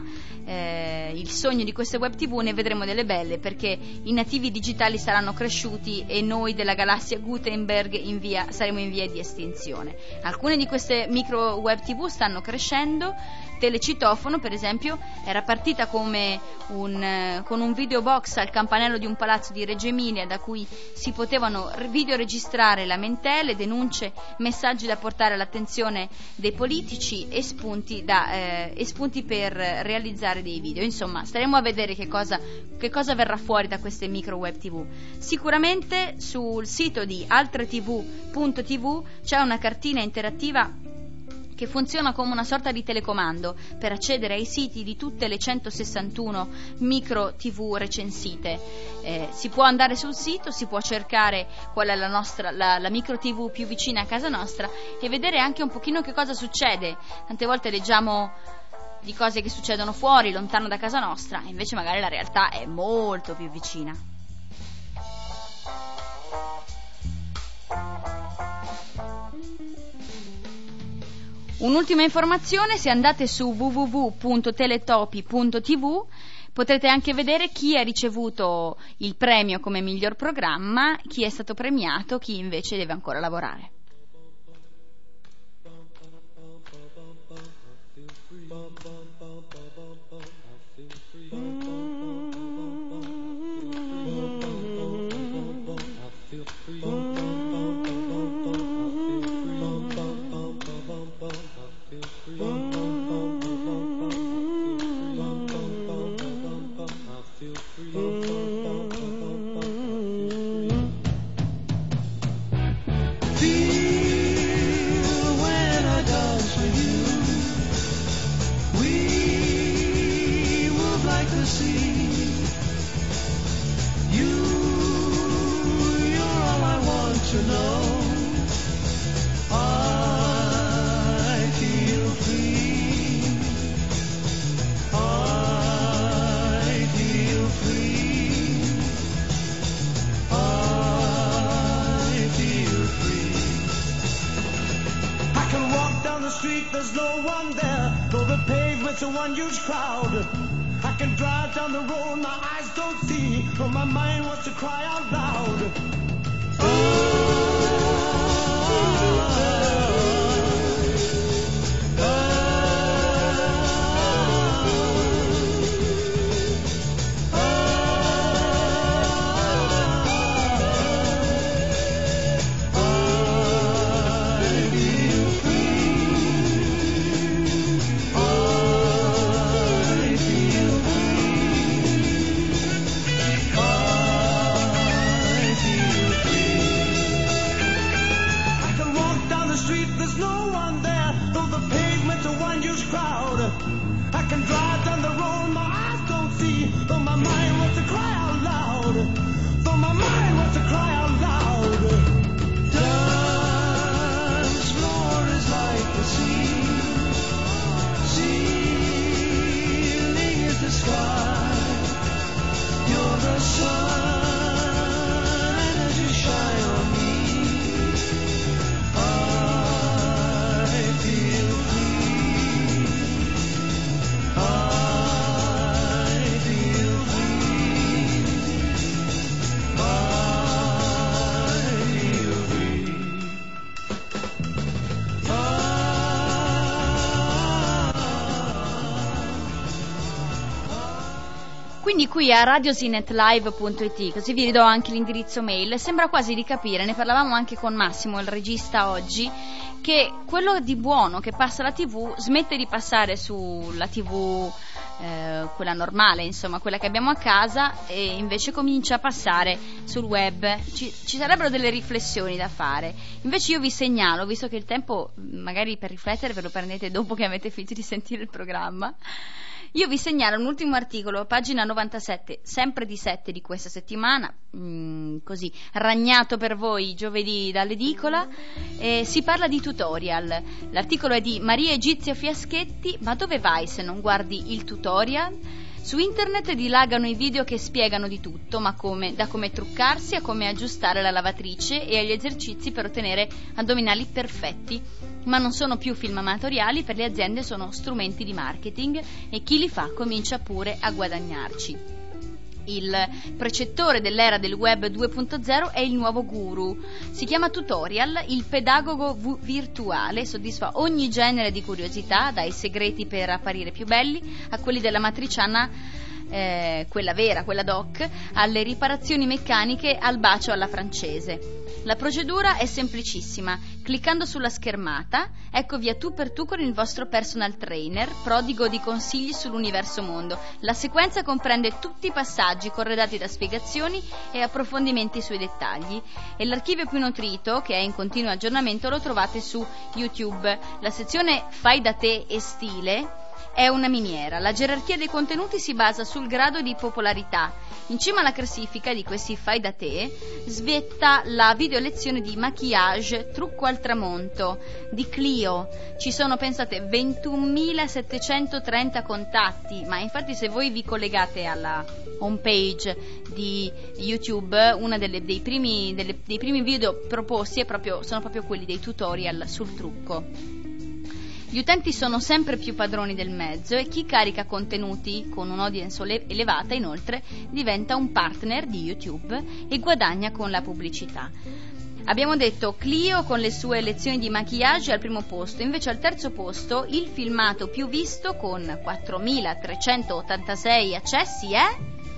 eh, il sogno di queste web tivù, ne vedremo delle belle perché i nativi digitali saranno cresciuti e noi della galassia Gutenberg in via, saremo in via di estinzione. Alcune di queste micro web tivù stanno crescendo. Telecitofono, per esempio, era partita come un, con un videobox al campanello di un palazzo di Reggio Emilia da cui si potevano videoregistrare lamentele, denunce, messaggi da portare all'attenzione dei politici e spunti, da, eh, e spunti per realizzare dei video. Insomma, staremo a vedere che cosa, che cosa verrà fuori da queste micro web tivù. Sicuramente sul sito di altretv punto tv c'è una cartina interattiva che funziona come una sorta di telecomando per accedere ai siti di tutte le centosessantuno micro tivù recensite. Eh, si può andare sul sito, si può cercare qual è la nostra, la, la micro tivù più vicina a casa nostra e vedere anche un pochino che cosa succede. Tante volte leggiamo di cose che succedono fuori, lontano da casa nostra, e invece magari la realtà è molto più vicina. Un'ultima informazione: se andate su w w w punto teletopi punto t v potrete anche vedere chi ha ricevuto il premio come miglior programma, chi è stato premiato, chi invece deve ancora lavorare. There's no one there, though the pavement's a one huge crowd. I can drive down the road, my eyes don't see, but my mind wants to cry out loud. Oh, the Quindi qui a radiosinettlive punto it, così vi ridò anche l'indirizzo mail, sembra quasi di capire, ne parlavamo anche con Massimo, il regista, oggi, che quello di buono che passa la tivù smette di passare sulla tivù, eh, quella normale, insomma, quella che abbiamo a casa, e invece comincia a passare sul web. Ci, ci sarebbero delle riflessioni da fare. Invece io vi segnalo, visto che il tempo magari per riflettere ve lo prendete dopo che avete finito di sentire il programma, io vi segnalo un ultimo articolo, pagina novantasette, sempre di sette di questa settimana, mh, così, ragnato per voi giovedì dall'edicola, eh, si parla di tutorial. L'articolo è di Maria Egizia Fiaschetti. Ma dove vai se non guardi il tutorial? Su internet dilagano i video che spiegano di tutto, ma come, da come truccarsi a come aggiustare la lavatrice e agli esercizi per ottenere addominali perfetti. Ma non sono più film amatoriali, per le aziende sono strumenti di marketing e chi li fa comincia pure a guadagnarci. Il precettore dell'era del web due punto zero è il nuovo guru. Si chiama Tutorial, il pedagogo v- virtuale, soddisfa ogni genere di curiosità, dai segreti per apparire più belli a quelli della matriciana, eh, quella vera, quella doc, alle riparazioni meccaniche, al bacio alla francese. La procedura è semplicissima. Cliccando sulla schermata, ecco a tu per tu con il vostro personal trainer, prodigo di consigli sull'universo mondo. La sequenza comprende tutti i passaggi corredati da spiegazioni e approfondimenti sui dettagli. E l'archivio più nutrito, che è in continuo aggiornamento, lo trovate su YouTube. La sezione Fai da te e stile è una miniera. La gerarchia dei contenuti si basa sul grado di popolarità. In cima alla classifica di questi fai da te svetta la video lezione di maquillage Trucco al tramonto di Clio. Ci sono, pensate, ventunomilasettecentotrenta contatti, ma infatti se voi vi collegate alla homepage di YouTube, uno dei primi, delle, dei primi video proposti è proprio, sono proprio quelli dei tutorial sul trucco. Gli utenti sono sempre più padroni del mezzo e chi carica contenuti con un'audience elevata inoltre diventa un partner di YouTube e guadagna con la pubblicità. Abbiamo detto Clio con le sue lezioni di maquillage al primo posto, invece al terzo posto il filmato più visto con quattromilatrecentottantasei accessi è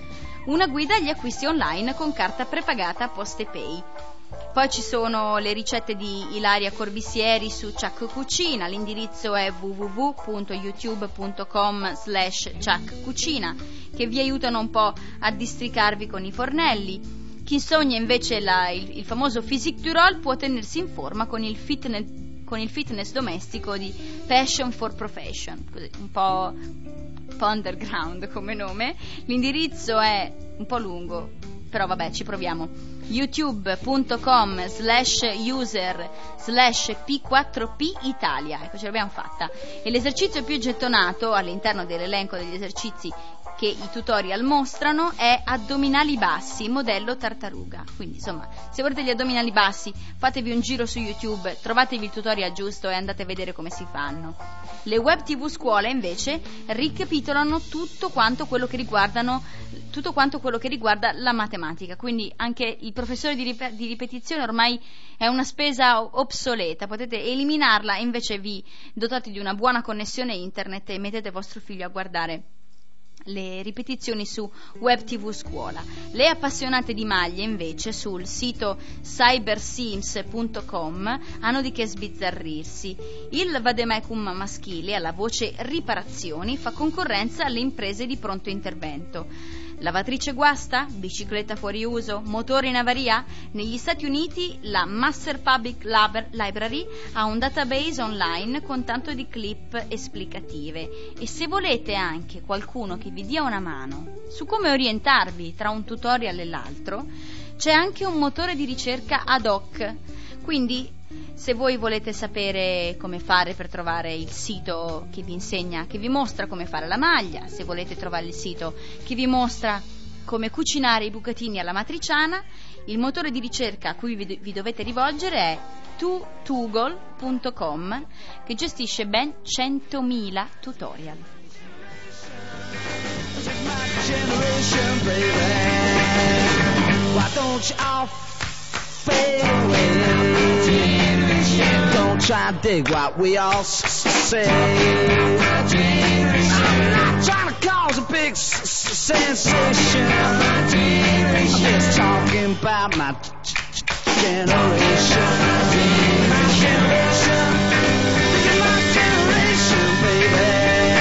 una guida agli acquisti online con carta prepagata PostePay. Poi ci sono le ricette di Ilaria Corbissieri su Chuck Cucina, l'indirizzo è w w w punto youtube punto com slash chuck cucina, che vi aiutano un po' a districarvi con i fornelli. Chi sogna invece la, il, il famoso Physique du Roll può tenersi in forma con il fitness, con il fitness domestico di Passion for Profession, così, un po', un po' underground come nome. L'indirizzo è un po' lungo, però vabbè, ci proviamo. youtube punto com slash user slash p quattro p Italia. Ecco, ce l'abbiamo fatta. E l'esercizio più gettonato all'interno dell'elenco degli esercizi che i tutorial mostrano è addominali bassi modello tartaruga. Quindi insomma, se volete gli addominali bassi, fatevi un giro su YouTube, trovatevi il tutorial giusto e andate a vedere come si fanno. Le web tv scuole invece ricapitolano tutto quanto quello che riguardano tutto quanto quello che riguarda la matematica, quindi anche il professore di, rip- di ripetizione ormai è una spesa obsoleta, potete eliminarla e invece vi dotate di una buona connessione internet e mettete vostro figlio a guardare le ripetizioni su Web tivù Scuola. Le appassionate di maglie invece sul sito cybersims punto com hanno di che sbizzarrirsi. Il vademecum maschile alla voce riparazioni fa concorrenza alle imprese di pronto intervento. Lavatrice guasta? Bicicletta fuori uso? Motore in avaria? Negli Stati Uniti la Master Public Library ha un database online con tanto di clip esplicative e se volete anche qualcuno che vi dia una mano su come orientarvi tra un tutorial e l'altro, c'è anche un motore di ricerca ad hoc. Quindi se voi volete sapere come fare per trovare il sito che vi insegna, che vi mostra come fare la maglia, se volete trovare il sito che vi mostra come cucinare i bucatini alla matriciana, il motore di ricerca a cui vi, vi dovete rivolgere è tutugol punto com, che gestisce ben centomila tutorial. Don't try and dig what we all say. I'm not trying to cause a big sensation. I'm just talking about my generation. My generation. Look at my generation, baby.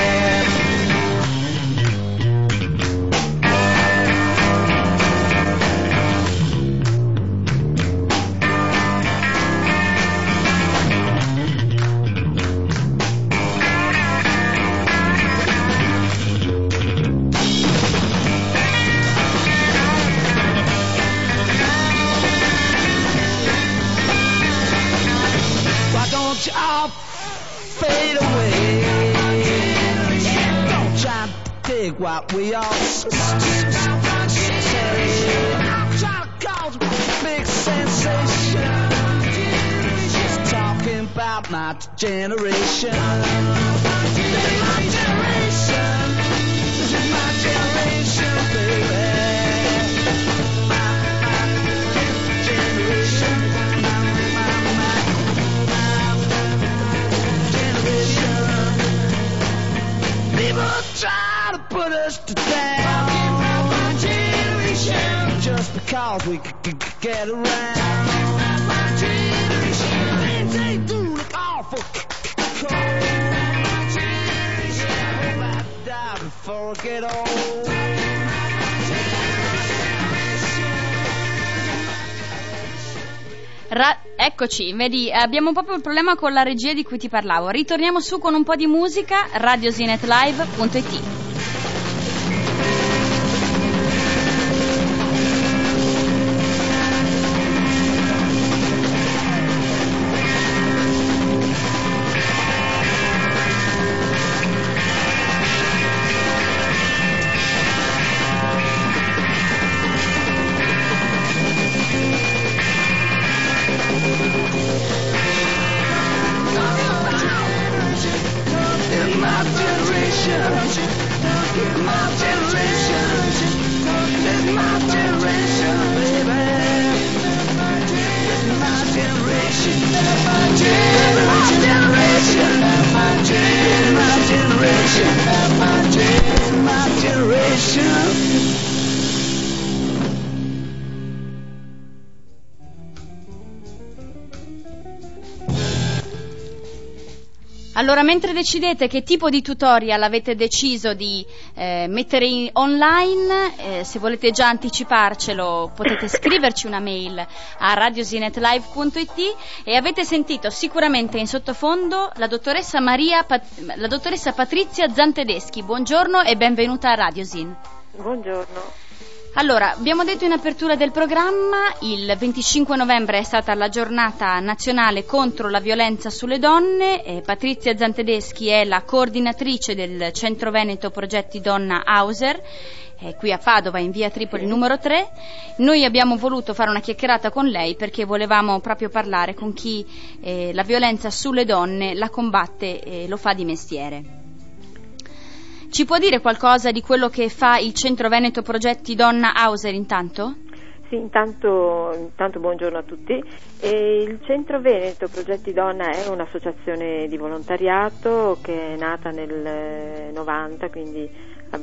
Don't you all fade away. Don't try to dig what we all say. I'm trying to cause a big sensation. Just talking about my generation. This is my generation. This is my generation, baby. My, my generation. People try to put us to down. My generation. Just because we c- c- get around. My generation. Things they do look awful cold. My generation. I hope I die before I get old. Ra- eccoci, vedi, abbiamo proprio il problema con la regia di cui ti parlavo. Ritorniamo su con un po' di musica, radiosinettlive punto it. Allora, mentre decidete che tipo di tutorial avete deciso di eh, mettere in online, eh, se volete già anticiparcelo potete scriverci una mail a radiosinettlive punto it e avete sentito sicuramente in sottofondo la dottoressa, Maria, Pat- la dottoressa Patrizia Zantedeschi. Buongiorno e benvenuta a Radiosin. Buongiorno. Allora, abbiamo detto in apertura del programma, il venticinque novembre è stata la giornata nazionale contro la violenza sulle donne. eh, Patrizia Zantedeschi è la coordinatrice del Centro Veneto Progetti Donna Hauser, eh, qui a Padova in via Tripoli numero tre. Noi abbiamo voluto fare una chiacchierata con lei perché volevamo proprio parlare con chi eh, la violenza sulle donne la combatte e lo fa di mestiere. Ci può dire qualcosa di quello che fa il Centro Veneto Progetti Donna Hauser intanto? Sì, intanto, intanto buongiorno a tutti. E il Centro Veneto Progetti Donna è un'associazione di volontariato che è nata nel novanta, quindi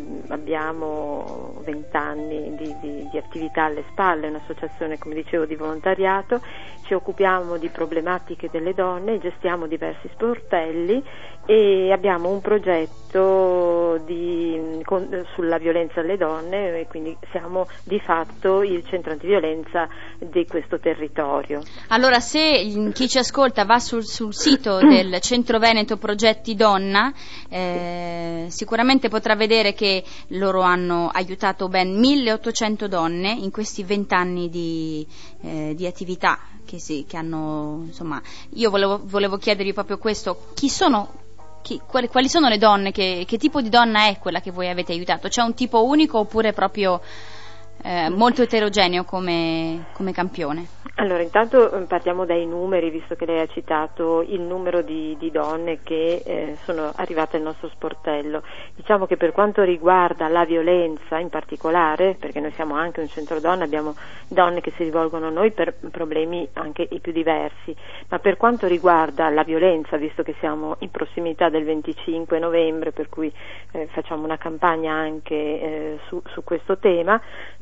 abbiamo vent'anni di, di, di attività alle spalle, un'associazione, come dicevo, di volontariato. Ci occupiamo di problematiche delle donne, gestiamo diversi sportelli e abbiamo un progetto di, con, sulla violenza alle donne, e quindi siamo di fatto il centro antiviolenza di questo territorio. Allora, se chi ci ascolta va sul, sul sito del Centro Veneto Progetti Donna, eh, sicuramente potrà vedere che loro hanno aiutato ben milleottocento donne in questi vent'anni di, eh, di attività che, si, che hanno, insomma, io volevo, volevo chiedervi proprio questo: chi sono Chi, quali, quali sono le donne, che, che tipo di donna è quella che voi avete aiutato? C'è un tipo unico oppure proprio eh, molto eterogeneo come, come campione? Allora, intanto partiamo dai numeri, visto che lei ha citato il numero di, di donne che eh, sono arrivate al nostro sportello. Diciamo che per quanto riguarda la violenza in particolare, perché noi siamo anche un centro donne, abbiamo donne che si rivolgono a noi per problemi anche i più diversi, ma per quanto riguarda la violenza, visto che siamo in prossimità del venticinque novembre, per cui eh, facciamo una campagna anche eh, su, su questo tema,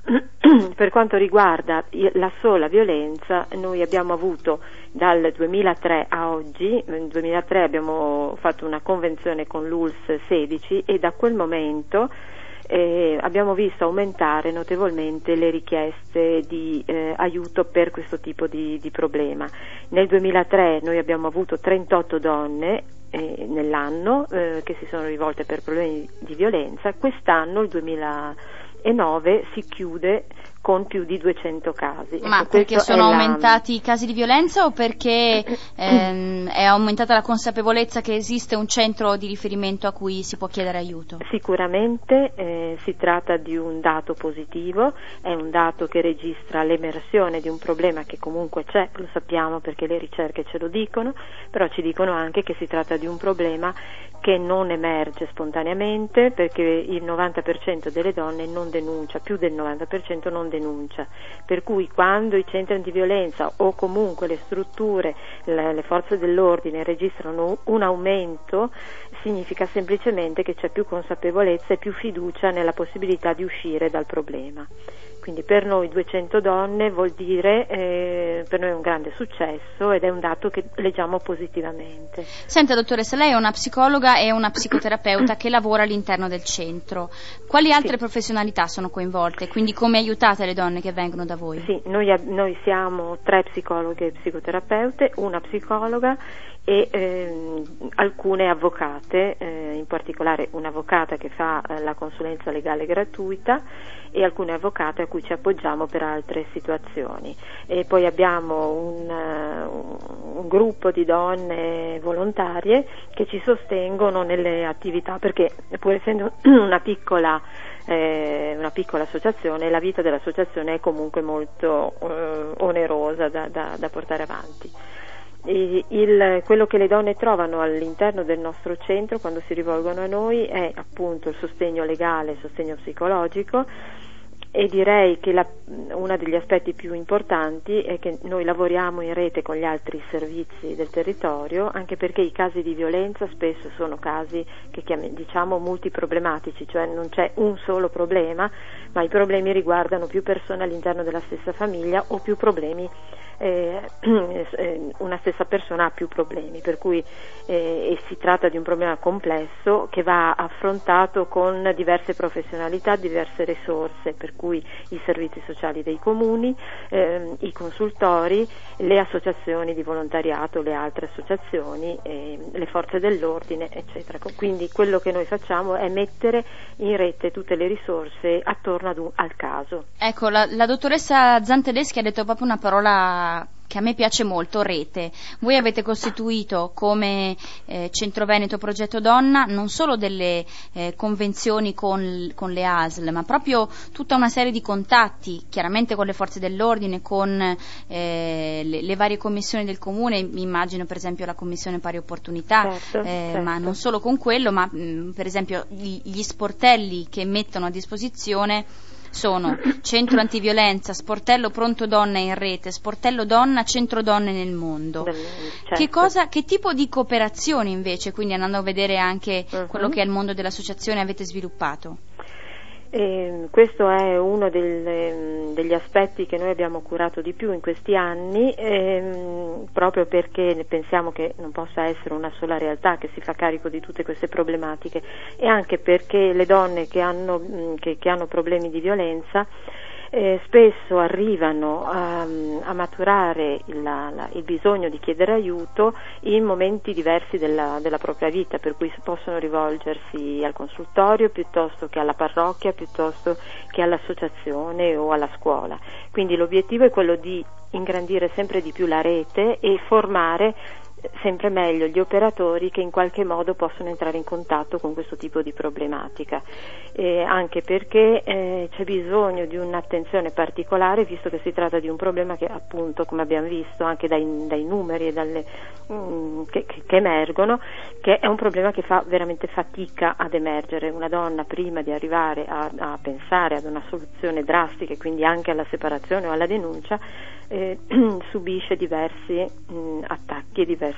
per quanto riguarda la sola violenza, noi abbiamo avuto dal duemilatré a oggi, nel duemilatré abbiamo fatto una convenzione con l'U L S S sedici e da quel momento eh, abbiamo visto aumentare notevolmente le richieste di eh, aiuto per questo tipo di, di problema. Nel duemilatré noi abbiamo avuto trentotto donne eh, nell'anno eh, che si sono rivolte per problemi di violenza. Quest'anno, il duemilanove, si chiude con più di duecento casi. Ma ecco, perché sono la... aumentati i casi di violenza o perché ehm, è aumentata la consapevolezza che esiste un centro di riferimento a cui si può chiedere aiuto? Sicuramente eh, si tratta di un dato positivo, è un dato che registra l'emersione di un problema che comunque c'è, lo sappiamo perché le ricerche ce lo dicono, però ci dicono anche che si tratta di un problema che non emerge spontaneamente, perché il novanta per cento delle donne non denuncia, più del novanta per cento non denuncia, per cui quando i centri antiviolenza o comunque le strutture, le, le forze dell'ordine registrano un aumento, significa semplicemente che c'è più consapevolezza e più fiducia nella possibilità di uscire dal problema. Quindi per noi duecento donne vuol dire, eh, per noi è un grande successo ed è un dato che leggiamo positivamente. Senta dottoressa, lei è una psicologa e una psicoterapeuta che lavora all'interno del centro. Quali altre sì. professionalità sono coinvolte? Quindi come aiutate le donne che vengono da voi? Sì, noi, noi siamo tre psicologhe e psicoterapeute, una psicologa e ehm, alcune avvocate, eh, in particolare un'avvocata che fa eh, la consulenza legale gratuita e alcune avvocate a cui ci appoggiamo per altre situazioni. E poi abbiamo un, uh, un gruppo di donne volontarie che ci sostengono nelle attività, perché pur essendo una piccola Eh, una piccola associazione, la vita dell'associazione è comunque molto eh, onerosa da, da, da portare avanti. E il, quello che le donne trovano all'interno del nostro centro quando si rivolgono a noi è appunto il sostegno legale, il sostegno psicologico, e direi che la, uno degli aspetti più importanti è che noi lavoriamo in rete con gli altri servizi del territorio, anche perché i casi di violenza spesso sono casi che chiamiamo, diciamo multiproblematici, cioè non c'è un solo problema, ma i problemi riguardano più persone all'interno della stessa famiglia o più problemi, eh, una stessa persona ha più problemi, per cui eh, e si tratta di un problema complesso che va affrontato con diverse professionalità, diverse risorse, per cui i servizi sociali dei comuni, eh, i consultori, le associazioni di volontariato, le altre associazioni, eh, le forze dell'ordine, eccetera. Quindi quello che noi facciamo è mettere in rete tutte le risorse attorno ad un, al caso. Ecco, la, la dottoressa Zantedeschi ha detto proprio una parola che a me piace molto, rete. Voi avete costituito come eh, Centro Veneto Progetto Donna non solo delle eh, convenzioni con, con le A S L, ma proprio tutta una serie di contatti, chiaramente con le forze dell'ordine, con eh, le, le varie commissioni del comune, mi immagino per esempio la commissione pari opportunità, certo, eh, certo. ma non solo con quello, ma mh, per esempio gli, gli sportelli che mettono a disposizione sono Centro Antiviolenza, Sportello Pronto Donna in rete, Sportello Donna, Centro Donne nel mondo. Certo. Che cosa, che tipo di cooperazione invece, quindi andando a vedere anche uh-huh. quello che è il mondo dell'associazione, avete sviluppato? Eh, questo è uno del, degli aspetti che noi abbiamo curato di più in questi anni, ehm, proprio perché pensiamo che non possa essere una sola realtà che si fa carico di tutte queste problematiche, e anche perché le donne che hanno, che, che hanno problemi di violenza Eh, spesso arrivano a, a maturare il, la, il bisogno di chiedere aiuto in momenti diversi della, della propria vita, per cui possono rivolgersi al consultorio piuttosto che alla parrocchia, piuttosto che all'associazione o alla scuola. Quindi l'obiettivo è quello di ingrandire sempre di più la rete e formare sempre meglio gli operatori che in qualche modo possono entrare in contatto con questo tipo di problematica, eh, anche perché eh, c'è bisogno di un'attenzione particolare, visto che si tratta di un problema che, appunto, come abbiamo visto anche dai, dai numeri e dalle, mh, che, che emergono, che è un problema che fa veramente fatica ad emergere. Una donna, prima di arrivare a, a pensare ad una soluzione drastica e quindi anche alla separazione o alla denuncia, eh, subisce diversi mh, attacchi e diverse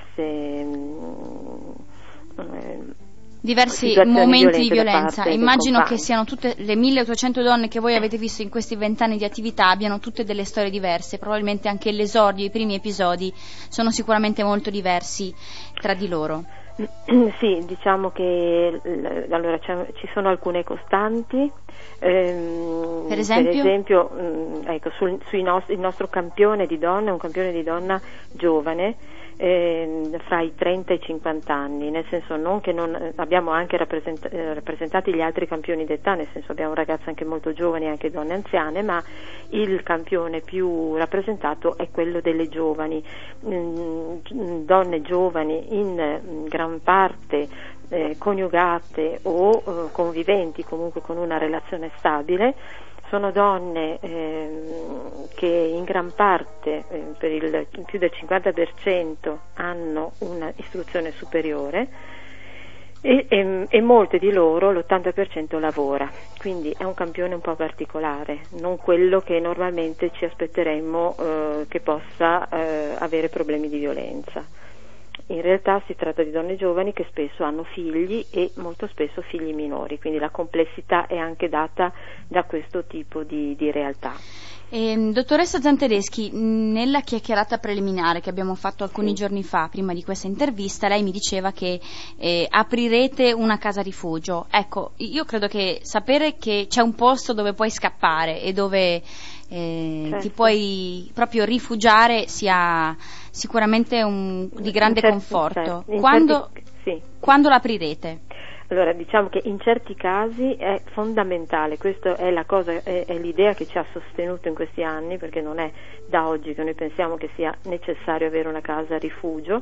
mh, eh, diversi momenti di violenza. Immagino che siano tutte le milleottocento donne che voi avete visto in questi vent'anni di attività abbiano tutte delle storie diverse, probabilmente anche l'esordio, i primi episodi sono sicuramente molto diversi tra di loro. Sì, diciamo che allora ci sono alcune costanti, ehm, per esempio, per esempio mh, ecco, sul, sui nostri, il nostro campione di donna è un campione di donna giovane, eh, fra i trenta e i cinquanta anni, nel senso non che non abbiamo anche rappresent- eh, rappresentati gli altri campioni d'età, nel senso abbiamo ragazze anche molto giovani e anche donne anziane, ma il campione più rappresentato è quello delle giovani, mh, donne giovani in mh, gran parte eh, coniugate o eh, conviventi comunque con una relazione stabile. Sono donne ehm, che in gran parte, eh, per il più del cinquanta per cento, hanno una istruzione superiore e, e, e molte di loro, l'ottanta per cento, lavora, quindi è un campione un po' particolare, non quello che normalmente ci aspetteremmo eh, che possa eh, avere problemi di violenza. In realtà si tratta di donne giovani che spesso hanno figli e molto spesso figli minori, quindi la complessità è anche data da questo tipo di, di realtà. Eh, dottoressa Zantereschi, nella chiacchierata preliminare che abbiamo fatto alcuni sì. giorni fa, prima di questa intervista, lei mi diceva che eh, aprirete una casa rifugio. Ecco, io credo che sapere che c'è un posto dove puoi scappare e dove eh, certo. ti puoi proprio rifugiare sia sicuramente un, di grande certi, conforto. Certo. Quando, certi, sì. quando l'aprirete? Allora, diciamo che in certi casi è fondamentale, questa è la cosa, è, è l'idea che ci ha sostenuto in questi anni, perché non è da oggi che noi pensiamo che sia necessario avere una casa rifugio,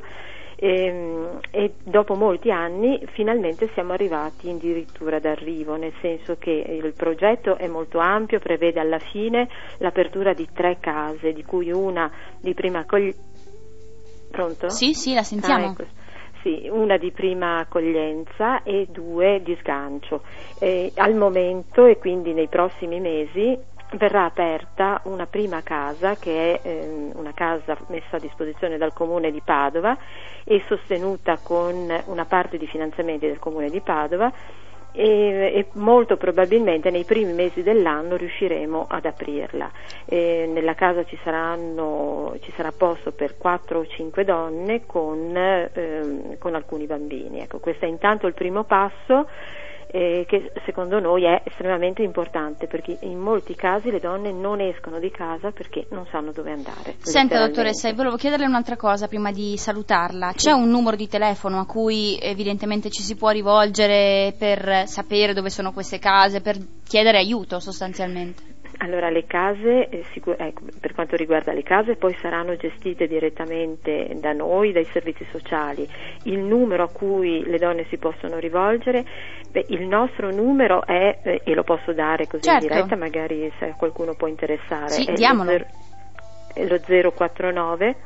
e, e dopo molti anni finalmente siamo arrivati addirittura d'arrivo, nel senso che il progetto è molto ampio, prevede alla fine l'apertura di tre case, di cui una di prima accoglienza. Pronto? Sì, sì, la sentiamo. Ah, ecco. Sì, una di prima accoglienza e due di sgancio. Eh, al momento e quindi nei prossimi mesi verrà aperta una prima casa che è eh, una casa messa a disposizione dal Comune di Padova e sostenuta con una parte di finanziamenti del Comune di Padova e, e molto probabilmente nei primi mesi dell'anno riusciremo ad aprirla. E nella casa ci saranno ci sarà posto per quattro o cinque donne con, ehm, con alcuni bambini. Ecco, questo è intanto il primo passo, eh, che secondo noi è estremamente importante, perché in molti casi le donne non escono di casa perché non sanno dove andare. Senta, dottoressa, volevo chiederle un'altra cosa prima di salutarla. C'è un numero di telefono a cui evidentemente ci si può rivolgere per sapere dove sono queste case, per chiedere aiuto sostanzialmente? Allora, le case, eh, sicur- ecco, per quanto riguarda le case, poi saranno gestite direttamente da noi, dai servizi sociali. Il numero a cui le donne si possono rivolgere, beh, il nostro numero è, eh, e lo posso dare così certo. in diretta, magari se a qualcuno può interessare, sì, è diamolo. Lo, zero, è lo zero quattro nove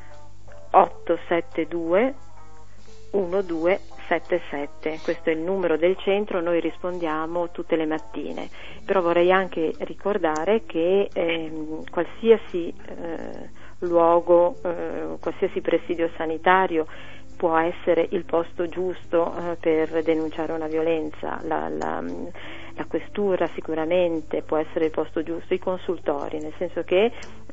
otto sette due uno due sette sette, questo è il numero del centro, noi rispondiamo tutte le mattine, però vorrei anche ricordare che ehm, qualsiasi eh, luogo, eh, qualsiasi presidio sanitario può essere il posto giusto eh, per denunciare una violenza, la, la, la questura sicuramente può essere il posto giusto, i consultori, nel senso che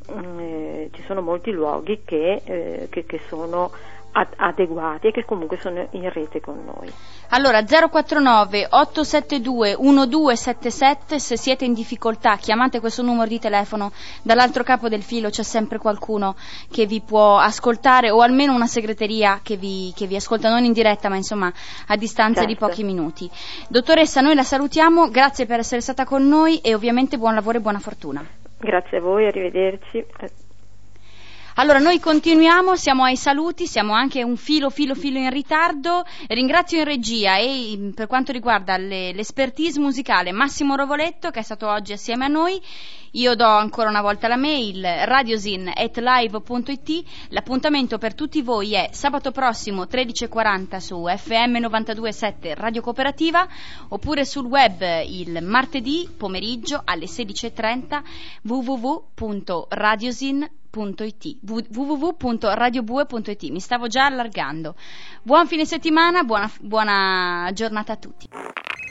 eh, ci sono molti luoghi che, eh, che, che sono adeguati e che comunque sono in rete con noi. Allora zero quattro nove otto sette due uno due sette sette, se siete in difficoltà chiamate questo numero di telefono, dall'altro capo del filo c'è sempre qualcuno che vi può ascoltare, o almeno una segreteria che vi, che vi ascolta, non in diretta ma insomma a distanza certo. di pochi minuti. Dottoressa, noi la salutiamo, grazie per essere stata con noi e ovviamente buon lavoro e buona fortuna. Grazie a voi, arrivederci. Allora, noi continuiamo, siamo ai saluti, siamo anche un filo, filo, filo in ritardo. Ringrazio in regia e per quanto riguarda le, l'espertise musicale Massimo Rovoletto, che è stato oggi assieme a noi. Io do ancora una volta la mail radiosin at live punto it. L'appuntamento per tutti voi è sabato prossimo tredici e quaranta su F M novantadue virgola sette Radio Cooperativa, oppure sul web il martedì pomeriggio alle sedici e trenta w w w punto radiosin punto it w w w punto radiobue punto it. Mi stavo già allargando. Buon fine settimana, buona, buona giornata a tutti.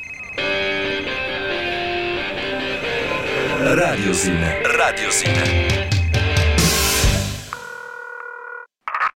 Radiosin. Radiosin.